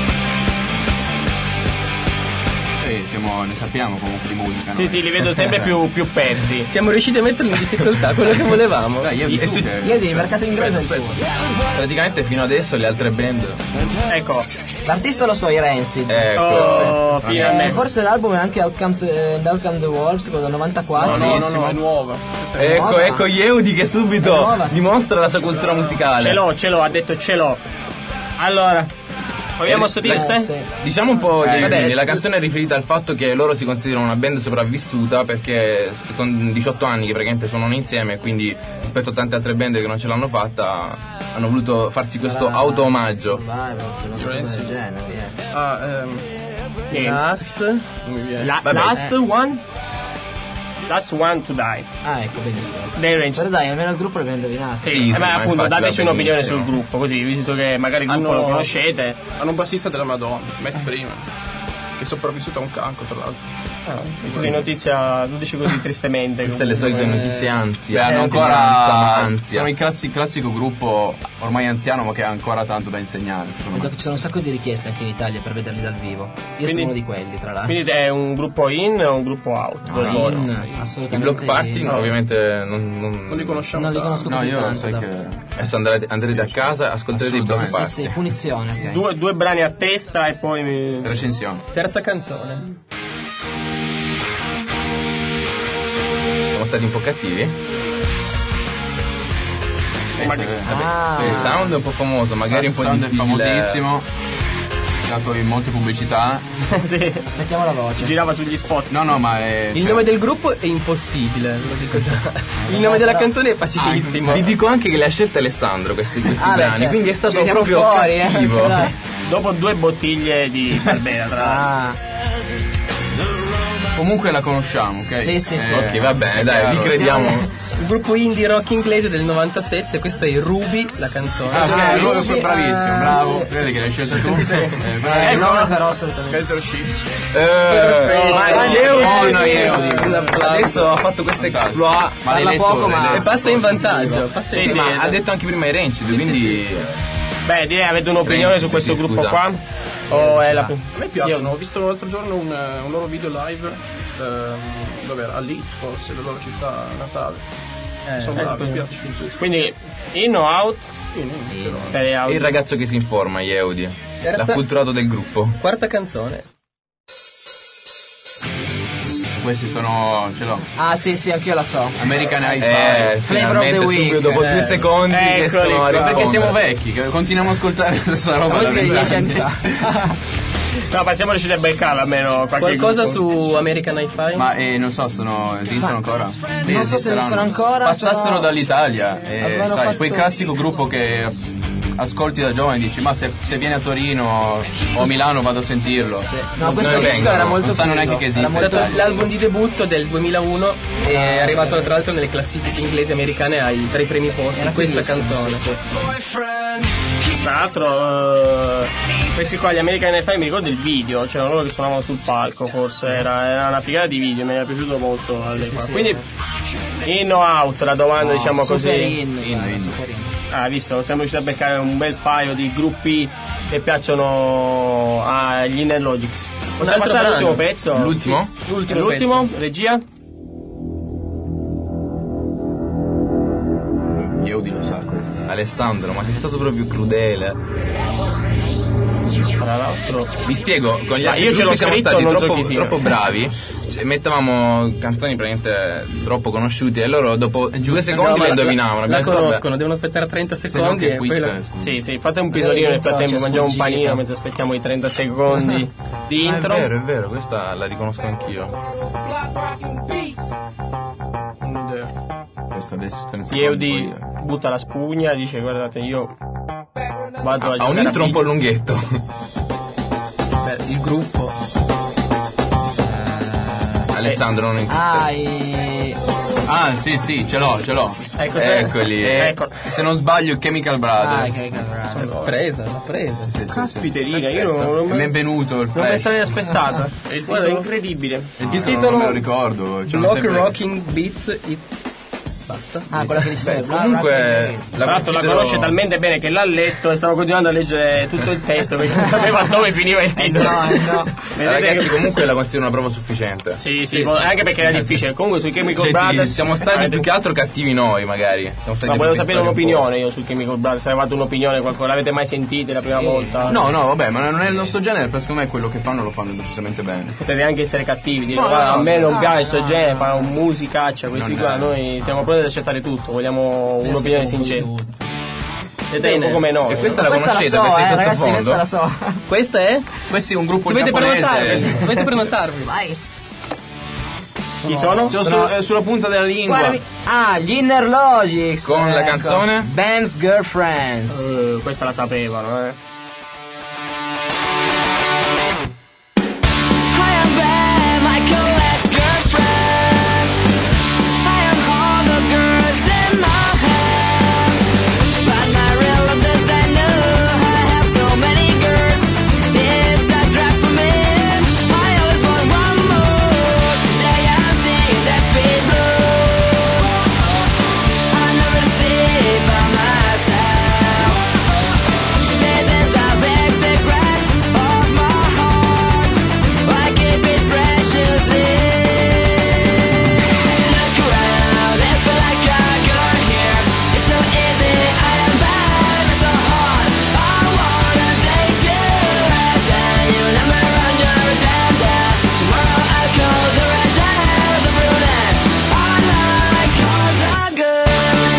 Ne sappiamo comunque di musica. Sì, noi. sì, li vedo sempre più persi. Siamo riusciti a metterli in difficoltà, quello che volevamo. Dai, Yeudi, tu che- Io di mercato inglese è il tuo. praticamente fino adesso le altre band. Ecco. L'artista lo so, i Rancid. Ecco. Oh, finalmente. Forse l'album è anche Outcomes the Wolves, quello del 94. No, è nuova. Questa è nuova. Ecco Yeudi che subito nuova, sì. dimostra la sua cultura musicale. Ce l'ho, ha detto ce l'ho. Allora, proviamo a sottile? Sì. Diciamo un po' di vabbè, la canzone è riferita al fatto che loro si considerano una band sopravvissuta perché sono 18 anni che praticamente suonano insieme, quindi rispetto a tante altre band che non ce l'hanno fatta hanno voluto farsi questo auto-omaggio. Vai, Rancid. Niente. Last. Non mi viene. Last one? Last one to die. Ah, ecco, benissimo. Dei Rancid. Però dai, almeno il gruppo l'abbiamo indovinato. Sì, ma ma appunto infatti dateci va un'opinione benissimo. sul gruppo, così visto che magari il gruppo lo conoscete. Hanno un bassista della Madonna, Matt Freeman, che è sopravvissuto a un cancro, tra l'altro. Così notizia, lo dice così tristemente. Queste le solite notizie ansia. Beh, hanno Ansia, ancora ansia. sono il classico gruppo ormai anziano ma che ha ancora tanto da insegnare, secondo Vedo me. che ci sono un sacco di richieste anche in Italia per vederli dal vivo. Io Quindi- sono uno di quelli, tra l'altro. Quindi è un gruppo in o un gruppo out? No, Voi? I assolutamente. Block Party no. ovviamente Non li conosciamo. Non li tanto. conosco No, così io tanto, sai da- che adesso andrete a casa e ascolterete i Block Assolutamente. Sì, Party. sì, punizione, ok. Due brani a testa e poi recensione. Terza canzone. Siamo stati un po' cattivi. Ah. Il sound è un po' famoso, magari un po' Sound è difficile. famosissimo, dato in molte pubblicità. sì, Aspettiamo la voce. girava sugli spot. No, ma è... Il cioè, nome del gruppo è impossibile, lo dico già. Il nome della canzone è facilissimo. Vi dico anche che le ha scelte Alessandro questi Ah, beh, brani, certo. quindi è Ci stato vediamo proprio fuori, cattivo. dai. Dopo 2 bottiglie di Barbera, tra l'altro. Comunque la conosciamo, ok? Sì, sì, sì. Ok, va bene, è dai, vi chiaro. crediamo. Il gruppo indie rock inglese del 97, questo è Ruby, la canzone. Ah, lui è sì, bravissimo, bravo. sì. Vedi che l'hai scelta tu. Il nome però assolutamente. Kaiser Chiefs. Yeudi. Adesso ha fatto questo exploit. Ma l'hai letto? poco, ma- E passa in vantaggio. Passa in Sì, Ma ha detto anche prima i Rancid, quindi Beh, direi avete un'opinione su questo Sì, gruppo scusa. qua? O è la A me piacciono, ho visto l'altro giorno un loro video live, dove era? A Leeds forse, la loro città natale. Sono bravi, mi piacciono tutti. Quindi in o out? Per out. il ragazzo che si informa, Yeudi. Terza- L'acculturato del gruppo. Quarta canzone. Questi sono... ce l'ho. Ah, sì, sì, anch'io la so. American Hi-Fi. Flavor of the finalmente Week. subito dopo 2 secondi Eccoli riescono a qua. rispondere. Perché siamo vecchi, che continuiamo a ascoltare questa roba La da musica di 10 anni 20 fa. No, ma siamo riusciti a beccarla almeno qualche Qualcosa gruppo. su American Hi-Fi? Ma non so, esistono ancora? Non so se esistono ancora. Passassero però- dall'Italia Avevano sai, fatto- quel classico gruppo che ascolti da giovane e dici ma se viene a Torino o a Milano vado a sentirlo. No, Non questo se ne disco vengono, era molto non sanno figo. neanche che Era esiste. È molto- stato l'album di debutto del 2001 e è arrivato tra l'altro nelle classifiche inglesi e americane tra i primi posti Era questa fighissimo, canzone. sì, sì. Tra l'altro, questi qua, gli American Hi-Fi, mi ricordo il video, c'erano loro che suonavano sul palco, forse era una figata di video, mi era piaciuto molto. sì, sì. Quindi, in o out, la domanda, diciamo Super così. in. Super in. Ah, visto, siamo riusciti a beccare un bel paio di gruppi che piacciono agli Inner Logics. Possiamo altro passare all'ultimo brano. pezzo? L'ultimo? L'ultimo, regia? Yeudi lo sa questo. Alessandro, ma sei stato proprio crudele. Tra l'altro, Vi spiego, con gli Ma altri io ce l'ho gruppi siamo scritto, stati non so troppo, chi sia. troppo bravi, cioè, mettevamo canzoni praticamente troppo conosciute e loro dopo 2 secondi le indovinavano. La Abbiamo detto, vabbè, conoscono, devono aspettare 30 Se no secondi che e poi quiz la... scusa. sì, fate un pisolino nel frattempo, mangiamo un panino mentre aspettiamo i 30 secondi di Ah, intro. è vero, questa la riconosco anch'io. Questo adesso te ne Yeudi butta la spugna, dice guardate io Vado a Ha un giocare a intro un po' video. lunghetto. Il gruppo. Alessandro non insiste. Ah, sì, ce l'ho. Ecco, Eccoli. Ecco. Se non sbaglio, Chemical Brothers. L'ha presa. Caspiterina, io non Benvenuto il non me Flash. sarei aspettata. il Guarda, è titolo? incredibile. Il titolo non me lo ricordo. c'hanno Block sempre- Rocking Beats It. Basta. Quella che dice. Comunque Tra l'altro la conosce talmente bene che l'ha letto e stavo continuando a leggere tutto il testo perché non sapeva dove finiva il titolo. No. Vedete Ragazzi, che- comunque la considero una prova sufficiente. Sì, anche perché era difficile. Comunque sui Chemical Cioè, Brothers siamo stati più che altro cattivi noi, magari. Siamo stati Ma un volevo po' sapere un po'. un'opinione io sul Chemical Brothers. Se avevate un'opinione, qualcosa l'avete mai sentita la prima volta? No, vabbè, ma non è il nostro genere, però secondo me quello che fanno lo fanno decisamente bene. Potete anche essere cattivi, dire No, guarda, no, a me non no, piace questo no, genere, no. fanno musicaccia, questi Non qua, è- noi siamo pronti ad accettare tutto, vogliamo un'opinione sincera. Siete un po' come noi. E questa no? la conoscete, questa è ragazzi, sottofondo? questa la so. Questa è? Questo è un gruppo Dovete prenotarvi. giapponese. Dovete prenotarvi. Vai. Chi sono? Sulla punta della lingua. Guardami. Gli Inner Logics. Con la canzone? Bam's Girlfriends. Questa la sapevano, I am bad like a last girlfriend. I am all the girls in my hands. But my real love is I know I have so many girls. It's a drag for me. I always want one more. Today I'm singing that sweet blues. I never stay by myself. This is the big secret of my heart. I keep it preciously. Look around, I feel like a girl here. It's so easy, I am bad, but so hard. I wanna date you, and then you never run your agenda. Tomorrow I'll call the red and the brunette. I like all the girls.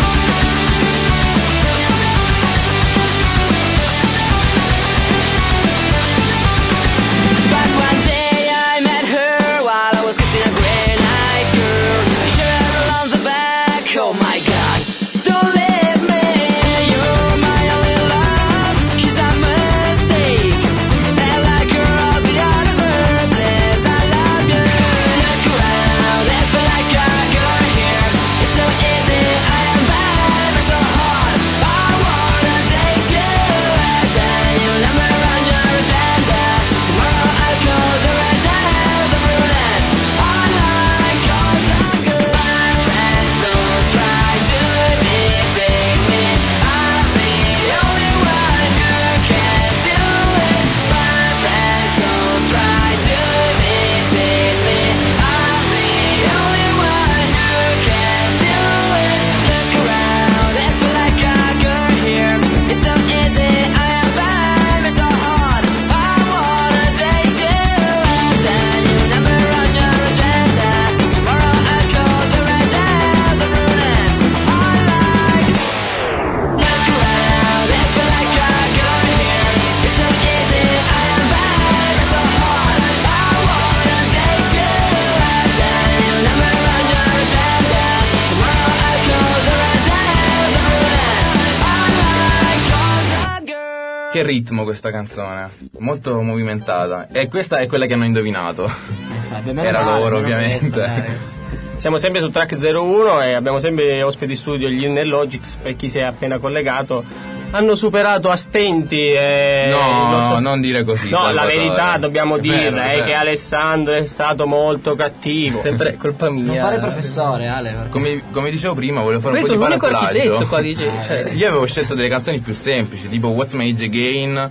But one day I met her while I was kissing a grey-eyed girl. I sure had her on the back. Oh my God, don't leave me. You're my only love. She's a mistake. And like her, all the others were bliss. I love you. Look around, I feel like a girl here. It's so easy, I am bad, but so hard. I wanna date you, and then you never run your agenda. Tomorrow I'll call the red and the brunette. I like all the good. My friends don't try to imitate me. I'm the only one who can do it. My friends don't try to imitate me. I'm the only one who can do it. Look around, I feel like a girl here. It's so easy, I am bad, but so hard. I wanna date you, and then you never run your agenda. Tomorrow I'll call the red and the brunette. I like. Look around, I feel like a girl here. It's so easy, I am bad, but so hard. I wanna date you, and then you never run your agenda. Tomorrow I'll call the red and the brunette. I like all the girls. Che ritmo questa canzone, molto movimentata. E questa è quella che hanno indovinato. Era loro, ovviamente. Siamo sempre su Track 01 e abbiamo sempre ospiti studio gli Inner Logics, per chi si è appena collegato. Hanno superato a stenti il No, nostro- non dire così. No, la Salvatore. verità dobbiamo È vero, dirla, è è vero. che Alessandro è stato molto cattivo. Sempre colpa mia. Non fare il professore, Ale. perché- Come dicevo prima, volevo fare Questo è un po' di l'unico paraplaggio. architetto qua, dice. Cioè, Io avevo scelto delle canzoni più semplici, tipo What's My Age Again,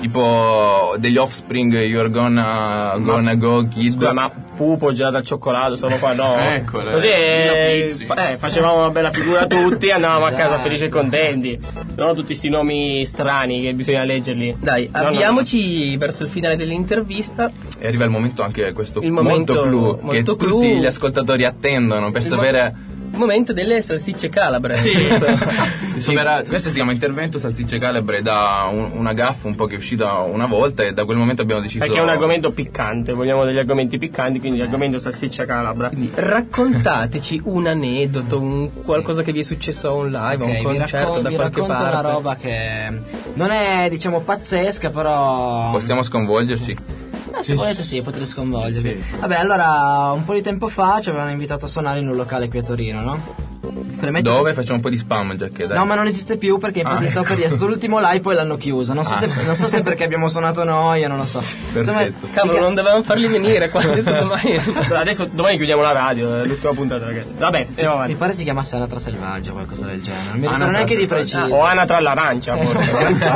tipo degli Offspring, You're Gonna Go Kid. Scusa, ma pupo gelato al cioccolato, sono qua, no? Eccola, Così Pizzi. facevamo una bella figura tutti, andavamo a casa Esatto. felici e contenti. Non tutti sti nomi strani che bisogna leggerli. dai, No, no, avviamoci verso il finale dell'intervista. E arriva il momento anento, anche questo Il molto momento clou, che molto clou. tutti gli ascoltatori attendono per Il sapere momento delle salsicce calabre. Sì. Sì, questo si chiama intervento salsicce calabre, da una gaffa un po' che è uscita una volta, e da quel momento abbiamo deciso... Perché è un argomento piccante, vogliamo degli argomenti piccanti, quindi l'argomento salsiccia calabra. Quindi raccontateci un aneddoto, qualcosa che vi è successo a un live, a un concerto, da qualche parte. Una roba che non è, diciamo, pazzesca, però... Possiamo sconvolgerci? Se volete potete sconvolgervi. Sì. Vabbè, allora, un po' di tempo fa ci avevano invitato a suonare in un locale qui a Torino, no? Dove? Facciamo un po' di spam, Giacché, dai. No, ma non esiste più, perché infatti stavo per dire, è stato l'ultimo live, poi l'hanno chiuso. Non so se perché abbiamo suonato noi, non lo so. Insomma, cavolo, non dovevamo farli venire qua adesso domani chiudiamo la radio, è l'ultima puntata, ragazzi. Vabbè, andiamo avanti. Mi pare si chiamasse Anatra Selvaggia o qualcosa del genere. Non mi ricordo neanche di preciso. O Anatra all'arancia, forse.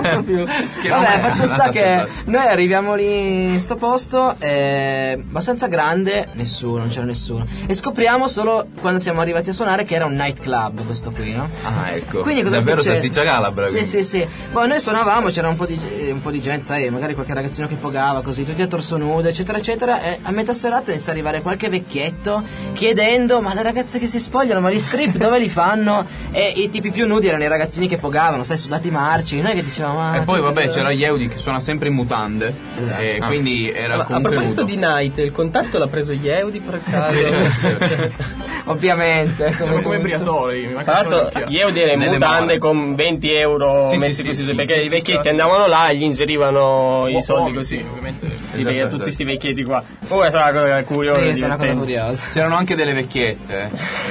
Vabbè, fatto sta che noi arriviamo lì in sto posto, abbastanza grande, non c'era nessuno. E scopriamo solo quando siamo arrivati a suonare che era un nightclub questo qui, no? Ah, ecco. Quindi cosa davvero succede? salsiccia calabra. Sì. Poi noi suonavamo, c'era un po' di gente, sai, magari qualche ragazzino che pogava così, tutti a torso nudo, eccetera eccetera, e a metà serata inizia ad arrivare qualche vecchietto chiedendo: ma le ragazze che si spogliano, ma gli strip dove li fanno? E i tipi più nudi erano i ragazzini che pogavano, sai, sudati marci. Noi che dicevamo: e poi vabbè, c'era Yeudi che suona sempre in mutande, e quindi era a comunque proposito nudo. di Night, il contatto l'ha preso Yeudi per caso? Certo. Ovviamente. Siamo come Briatori. Tra l'altro Yeudi era in mutande con 20 euro messi così, perché i vecchietti andavano là e gli inserivano i soldi così. Sì, ovviamente. Perché tutti sti vecchietti qua. Questa è una cosa curiosa. Sì, è una cosa curiosa. C'erano anche delle vecchiette.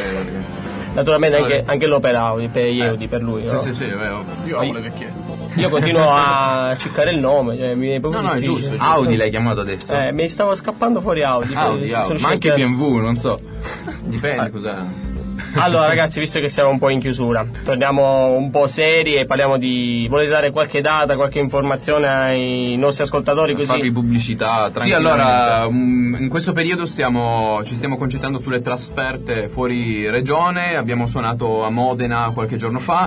Naturalmente anche l'opera Audi per Yeudi, per lui, no? Sì, è vero. Io amo le vecchiette. Io continuo a ciccare il nome, cioè, mi è proprio No, è difficile. giusto. Audi l'hai chiamato adesso? Mi stava scappando fuori Audi. Ma anche BMW, non so. Dipende cos'è. Allora ragazzi, visto che siamo un po' in chiusura, torniamo un po' seri e parliamo di... Volete dare qualche data, qualche informazione ai nostri ascoltatori, così? Farvi pubblicità, Sì, allora, in questo periodo ci stiamo concentrando sulle trasferte fuori regione. Abbiamo suonato a Modena qualche giorno fa,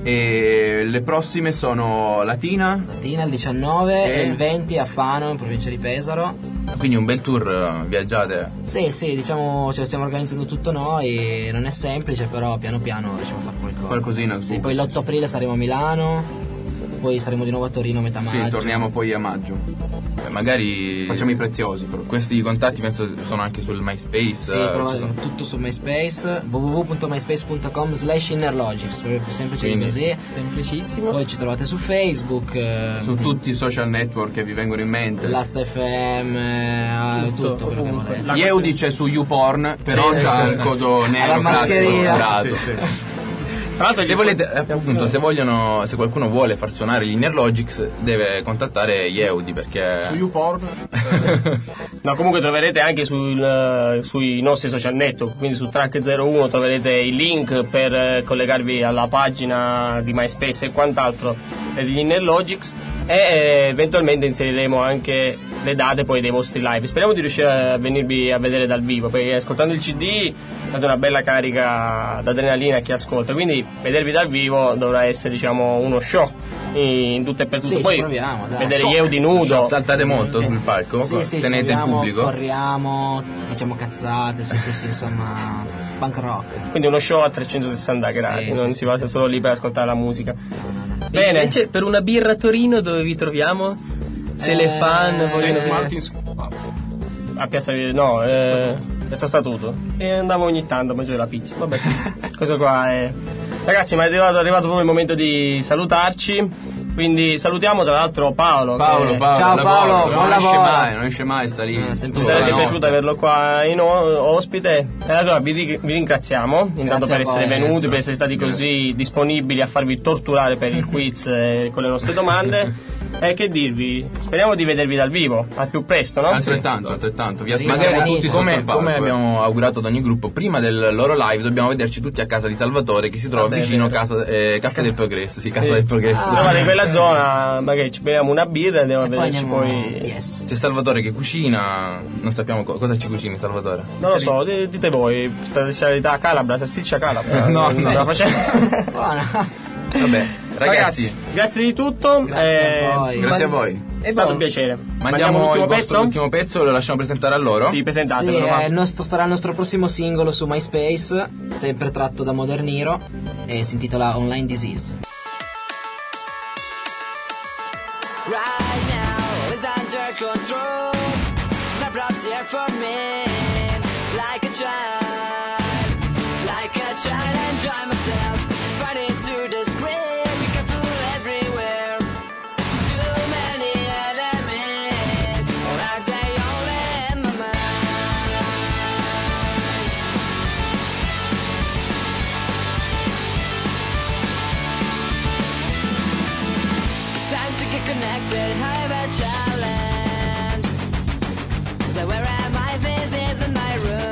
e le prossime sono Latina il 19 e il 20 a Fano, in provincia di Pesaro. Quindi un bel tour, viaggiate. Sì, diciamo, stiamo organizzando tutto noi, non è semplice, però piano piano riusciamo a fare qualcosa. Qualcosina. Sì, poi l'8 aprile saremo a Milano, poi saremo di nuovo a Torino a metà maggio. Sì, torniamo poi a maggio. Magari facciamo i preziosi però. Questi contatti penso sono anche sul MySpace. Sì, trovate tutto su MySpace, www.myspace.com/innerlogics, proprio più semplice di così. Semplicissimo. Poi ci trovate su Facebook, su tutti i social network che vi vengono in mente. Last.fm, tutto quello che volete. Yeudi c'è su YouPorn, però c'ha il coso nero classico dorato. Tra l'altro, se volete, appunto, se qualcuno vuole far suonare gli Innerlogics, deve contattare Yeudi, perché su YouPorn. No, comunque troverete anche sui nostri social network, quindi su Track01 troverete il link per collegarvi alla pagina di MySpace e quant'altro degli Innerlogics, e eventualmente inseriremo anche le date poi dei vostri live. Speriamo di riuscire a venirvi a vedere dal vivo, perché ascoltando il CD date una bella carica d'adrenalina a chi ascolta, quindi vedervi dal vivo dovrà essere, diciamo, uno show in tutto e per tutto. Sì, poi proviamo, dai. vedere Yeudi nudo. Saltate molto sul palco? Sì, tenete il pubblico? Corriamo, diciamo cazzate, sì, insomma, punk rock. Quindi uno show a 360 gradi, non si va solo lì per ascoltare la musica. Bene. Invece per una birra a Torino dove vi troviamo? Se le fan vogliono... St. Martin's a Piazza Piazza Statuto, e andavo ogni tanto a mangiare la pizza. Vabbè, questo qua è... Ragazzi, ma è arrivato proprio il momento di salutarci, quindi salutiamo tra l'altro Paolo. Ciao Paolo, buon lavoro. Non esce mai, sta lì. Ci sarebbe piaciuto averlo qua in ospite, e allora vi ringraziamo intanto per essere venuti, per essere stati così disponibili a farvi torturare per il quiz con le nostre domande. E che dirvi, speriamo di vedervi dal vivo al più presto, no? Altrettanto. Vi aspettiamo tutti sotto il palco. Come abbiamo augurato ad ogni gruppo, prima del loro live dobbiamo vederci tutti a casa di Salvatore, che si trova vicino a Caffè del Progresso. Sì, Casa del Progresso. Guarda, quella nella zona, magari ci beviamo una birra e andiamo a vederci poi. Yes. C'è Salvatore che cucina, non sappiamo cosa ci cucini Salvatore. Non lo so, dite voi, specialità calabra, salsiccia calabra. No, non la facciamo. Buona. Vabbè, ragazzi, grazie di tutto. Grazie a voi. grazie a voi. È stato un piacere. Mandiamo il vostro ultimo pezzo, lo lasciamo presentare a loro. Sì, presentatelo. Sì, sarà il nostro prossimo singolo su MySpace, sempre tratto da Modern Hero, e si intitola Online Disease. Right now is under control. My props here for me, like a child, enjoy myself. Spreading through the screen, be careful everywhere. Too many enemies, or are they only in my mind? Time to get connected, I have a challenge. But where am I? This isn't my room.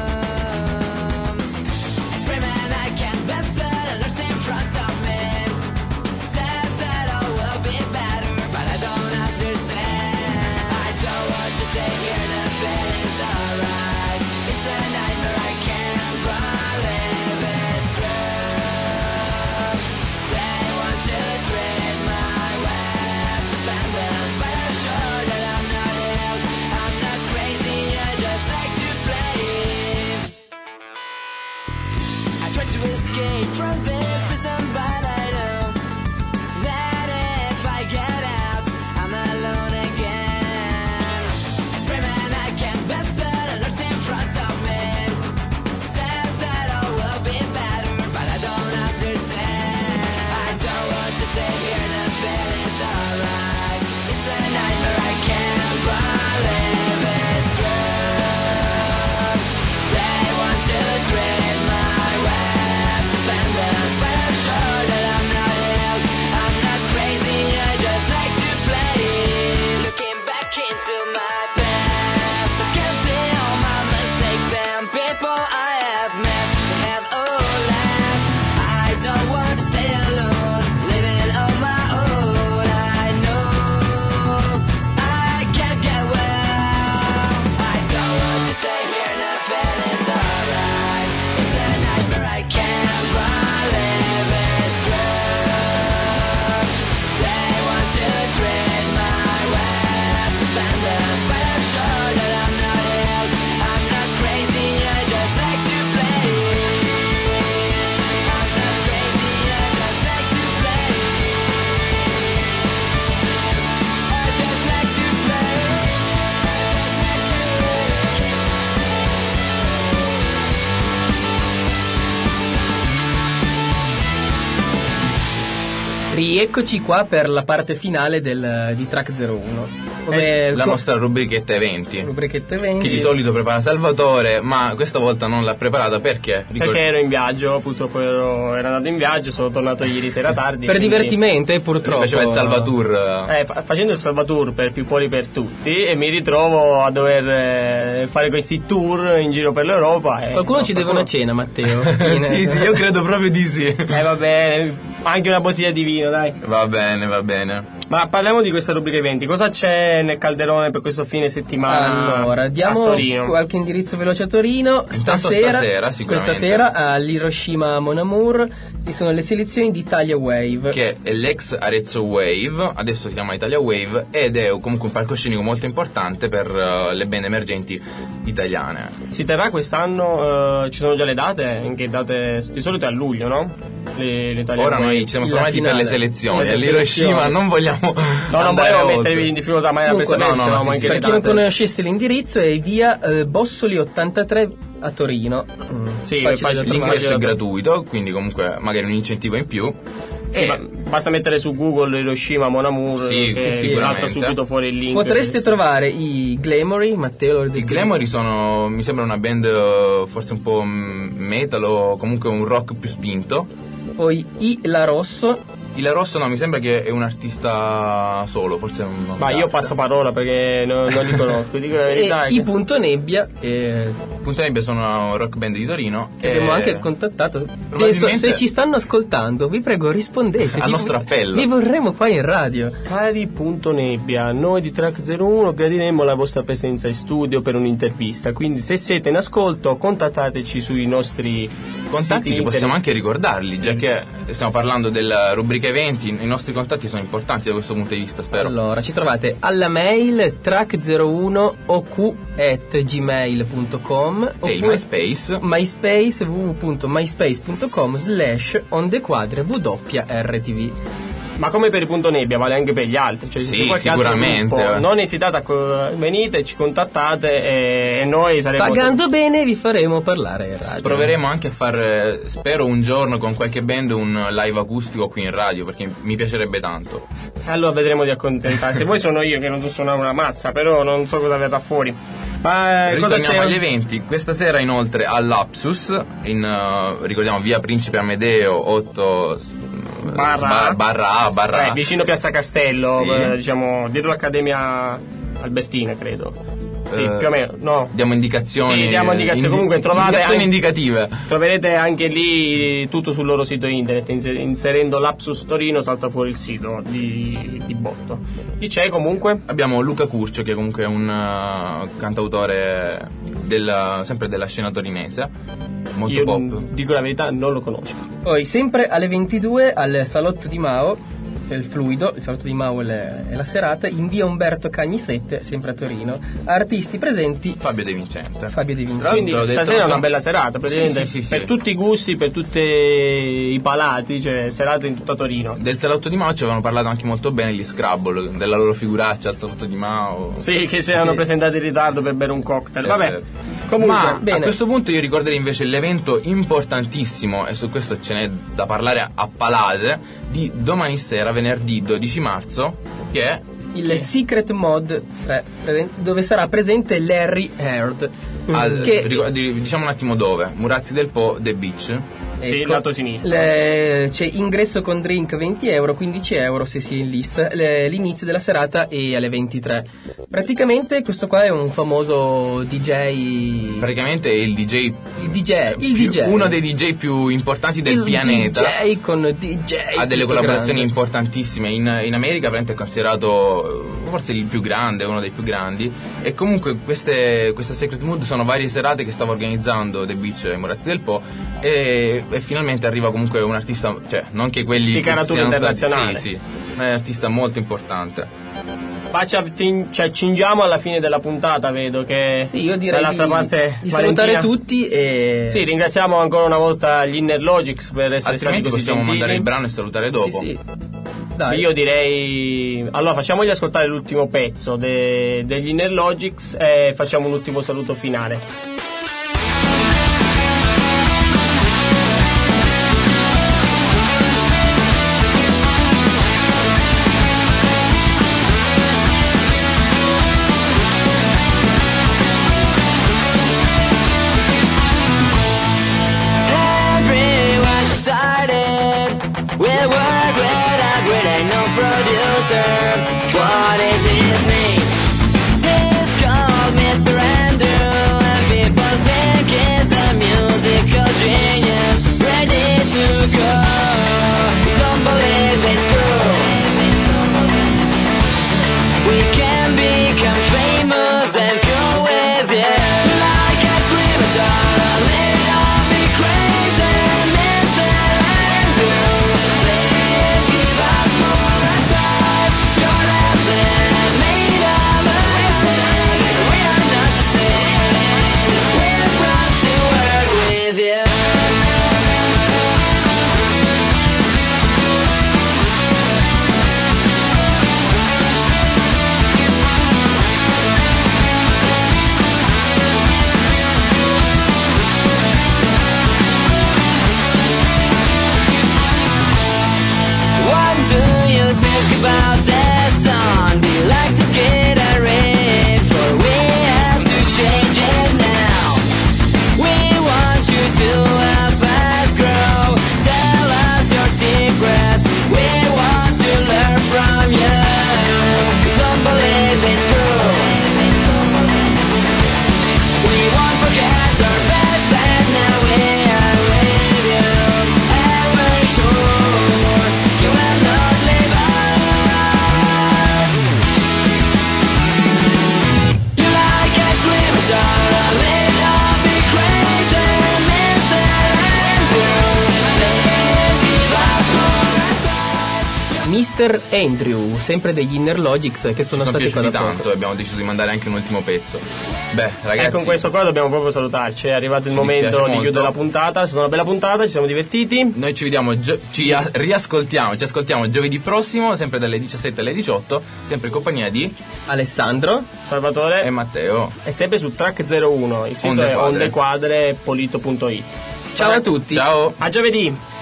Experiment, I can't best a nurse in front of me. Says that all will be better, but I don't understand. I don't want to stay here, the feeling's alright. It's a nightmare, I can't believe it's true. They want to drain my web dependence, but I'm sure that I'm not ill. I'm not crazy, I just like to play. I try to escape from this prison, but I know that if I get out, I'm alone again. Experiment, I can't best a nurse in front of me. Says that all will be better, but I don't understand. I don't want to stay here, the feeling's alright. It's a nightmare, I can't believe it's true. They want to drain my web dependence, but I'm sure that I'm not ill. I'm not crazy, I just like to play. Looking back into my past, I can see all my mistakes and people I have met. They have all left. I don't want to stay alone, living on my own. I know I can't get well. I don't want to stay here, the feeling's alright. It's a nightmare, I can't believe it's true. They want to drain my web dependence, but I'm sure that I'm not ill. I'm not crazy, I just like to play. I'm not crazy, I just like to play. I just like to play. Rieccoci qua per la parte finale di Track 01. Come La nostra rubrichetta eventi. rubrichetta eventi. Che di solito prepara Salvatore, ma questa volta non l'ha preparata perché? Perché ero in viaggio, purtroppo ero andato in viaggio, sono tornato ieri sera tardi. Per quindi- divertimento, purtroppo. Faceva il Salvatour. Facendo il Salvatour per Più Poli per Tutti e mi ritrovo a dover fare questi tour in giro per l'Europa. Qualcuno ci deve una cena, Matteo. Sì, io credo proprio di sì. Va bene, anche una bottiglia di vino, dai. Va bene, va bene. Ma parliamo di questa rubrica eventi. Cosa c'è nel calderone per questo fine settimana? Allora, diamo a Torino? qualche indirizzo veloce a Torino. Intanto Stasera, sicuramente. questa sera all'Hiroshima Mon Amour ci sono le selezioni di Italia Wave. Che è l'ex Arezzo Wave, adesso si chiama Italia Wave, ed è comunque un palcoscenico molto importante per le band emergenti italiane. Si terrà quest'anno, ci sono già le date? In che date? Di solito è a luglio, no? L'Italia Ora Wave. noi ci siamo La formati per finale. le selezioni, Le all'Hiroshima selezioni. non vogliamo No, non andare volevo oltre. mettervi in difficoltà, ma era per Comunque, sapere no, se no, avevamo sì, anche sì, le Per chi non date. conoscesse l'indirizzo è via Bossoli 83 a Torino. Sì, Facile facile da trovare. L'ingresso è da- gratuito, quindi comunque magari un incentivo in più. Sì, ma basta mettere su Google Hiroshima Mon Amour, Sì, che sì, salta sicuramente. subito fuori il link. Potreste trovare i Glamory, Matteo lo I dico. Glamory sono, mi sembra una band forse un po' metal o comunque un rock più spinto. Poi i La Rosso. Il Rosso no, mi sembra che è un artista solo, forse non Ma io passo parola perché non li conosco, dico la E verità. i Punto Nebbia. Punto Nebbia sono rock band di Torino. Che abbiamo anche contattato. Probabilmente- Se ci stanno ascoltando, vi prego rispondete. Al nostro appello. Vi vorremo qua in radio. Cari Punto Nebbia, noi di Track 01 gradiremo la vostra presenza in studio per un'intervista, quindi se siete in ascolto contattateci sui nostri Contatti siti che possiamo internet. anche ricordarli, già che stiamo parlando della rubrica eventi, i nostri contatti sono importanti da questo punto di vista, spero. Allora, ci trovate alla mail track01oq@gmail.com E il MySpace. MySpace www.myspace.com/ondequadre-WRTV. Ma come per il Punto Nebbia vale anche per gli altri, cioè se Sì, c'è qualche sicuramente. altro gruppo, non esitate venite, ci contattate e noi saremo Pagando bene vi faremo parlare in radio. Proveremo anche a fare, spero un giorno con qualche band, un live acustico qui in radio, perché mi piacerebbe tanto. Allora vedremo di accontentarsi. Poi sono io che non so suonare una mazza, però non so cosa verrà fuori. Ma cosa Ritorniamo c'è? agli eventi. Questa sera inoltre all'Apsus, ricordiamo via Principe Amedeo 8 Barra A. barra A. Vicino Piazza Castello, Sì. diciamo dietro l'Accademia Albertina, credo. Sì, Eh, più o meno. No. Diamo indicazioni. Sì, diamo indicazioni. Comunque trovate indicazioni anche- indicative. Troverete anche lì tutto sul loro sito internet, inserendo Lapsus Torino salta fuori il sito di botto. Chi c'è comunque? Abbiamo Luca Curcio, che comunque è un cantautore sempre della scena torinese, molto Io pop. dico la verità, non lo conosco. Poi sempre alle 22 al Salotto di Mao, il Fluido, il Salotto di Mao è la serata, in via Umberto Cagni 7, sempre a Torino. Artisti presenti Fabio De Vincente. Fabio De Vincente. Tra Quindi l'ho detto, stasera è una no? bella serata, praticamente Sì, per tutti i gusti, per tutti i palati, cioè serata in tutta Torino. Del Salotto di Mao ci avevano parlato anche molto bene gli Scrabble, della loro figuraccia al Salotto di Mao. Sì, che si erano presentati in ritardo per bere un cocktail. Vabbè, comunque, Ma bene. a questo punto io ricorderei invece l'evento importantissimo, e su questo ce n'è da parlare a palate, di domani sera, venerdì 12 marzo, che è il Secret Mod, dove sarà presente Larry Heard. diciamo un attimo dove, Murazzi del Po, The Beach. sì, Ecco, lato sinistro. c'è ingresso con drink 20 euro, 15 euro se si è in lista. L'inizio della serata è alle 23. Praticamente questo qua è un famoso DJ. Praticamente è il DJ, uno dei DJ più importanti del pianeta. DJ con DJ. Ha delle collaborazioni grande. importantissime. In America veramente è considerato forse il più grande, uno dei più grandi. E comunque questa Secret Mood sono varie serate che stava organizzando The Beach e Murazzi del Po, e finalmente arriva comunque un artista, cioè non che quelli Di caratura che siano stati- internazionale. sì, ma è un artista molto importante. Cingiamo alla fine della puntata, vedo che Sì, io direi dall'altra parte di salutare Valentina. tutti e Sì, ringraziamo ancora una volta gli Inner Logics per essere Altrimenti stati così possiamo gentili. mandare il brano e salutare dopo. Sì. Dai. Io direi, allora facciamogli ascoltare l'ultimo pezzo degli Inner Logics e facciamo un ultimo saluto finale. Everyone's excited. We'll work with a great and no producer. What is his name? He's called Mr. Andrew, and people think he's a musical genius, ready to go. Don't believe it's true. We can become famous and go with you. Like a screamer, darling, let all be crazy, Mr. Andrew. Please give us more advice. Your last been made of a mistake. We are not the same. We're proud to work with you. Mr. Andrew, sempre degli Inner Logics, che sono stati piaciuti qua da tanto poco. e abbiamo deciso di mandare anche un ultimo pezzo. Beh, ragazzi, E con questo qua dobbiamo proprio salutarci. È arrivato il Ci momento dispiace di molto. chiudere la puntata. È stata una bella puntata, ci siamo divertiti. noi ci vediamo, riascoltiamo, ci ascoltiamo giovedì prossimo, sempre dalle 17 alle 18, sempre in compagnia di Alessandro. Salvatore. e Matteo. È sempre su Track 01. Il sito Onde è Quadre. ondequadrepolito.it. Ciao a tutti. Ciao. A giovedì.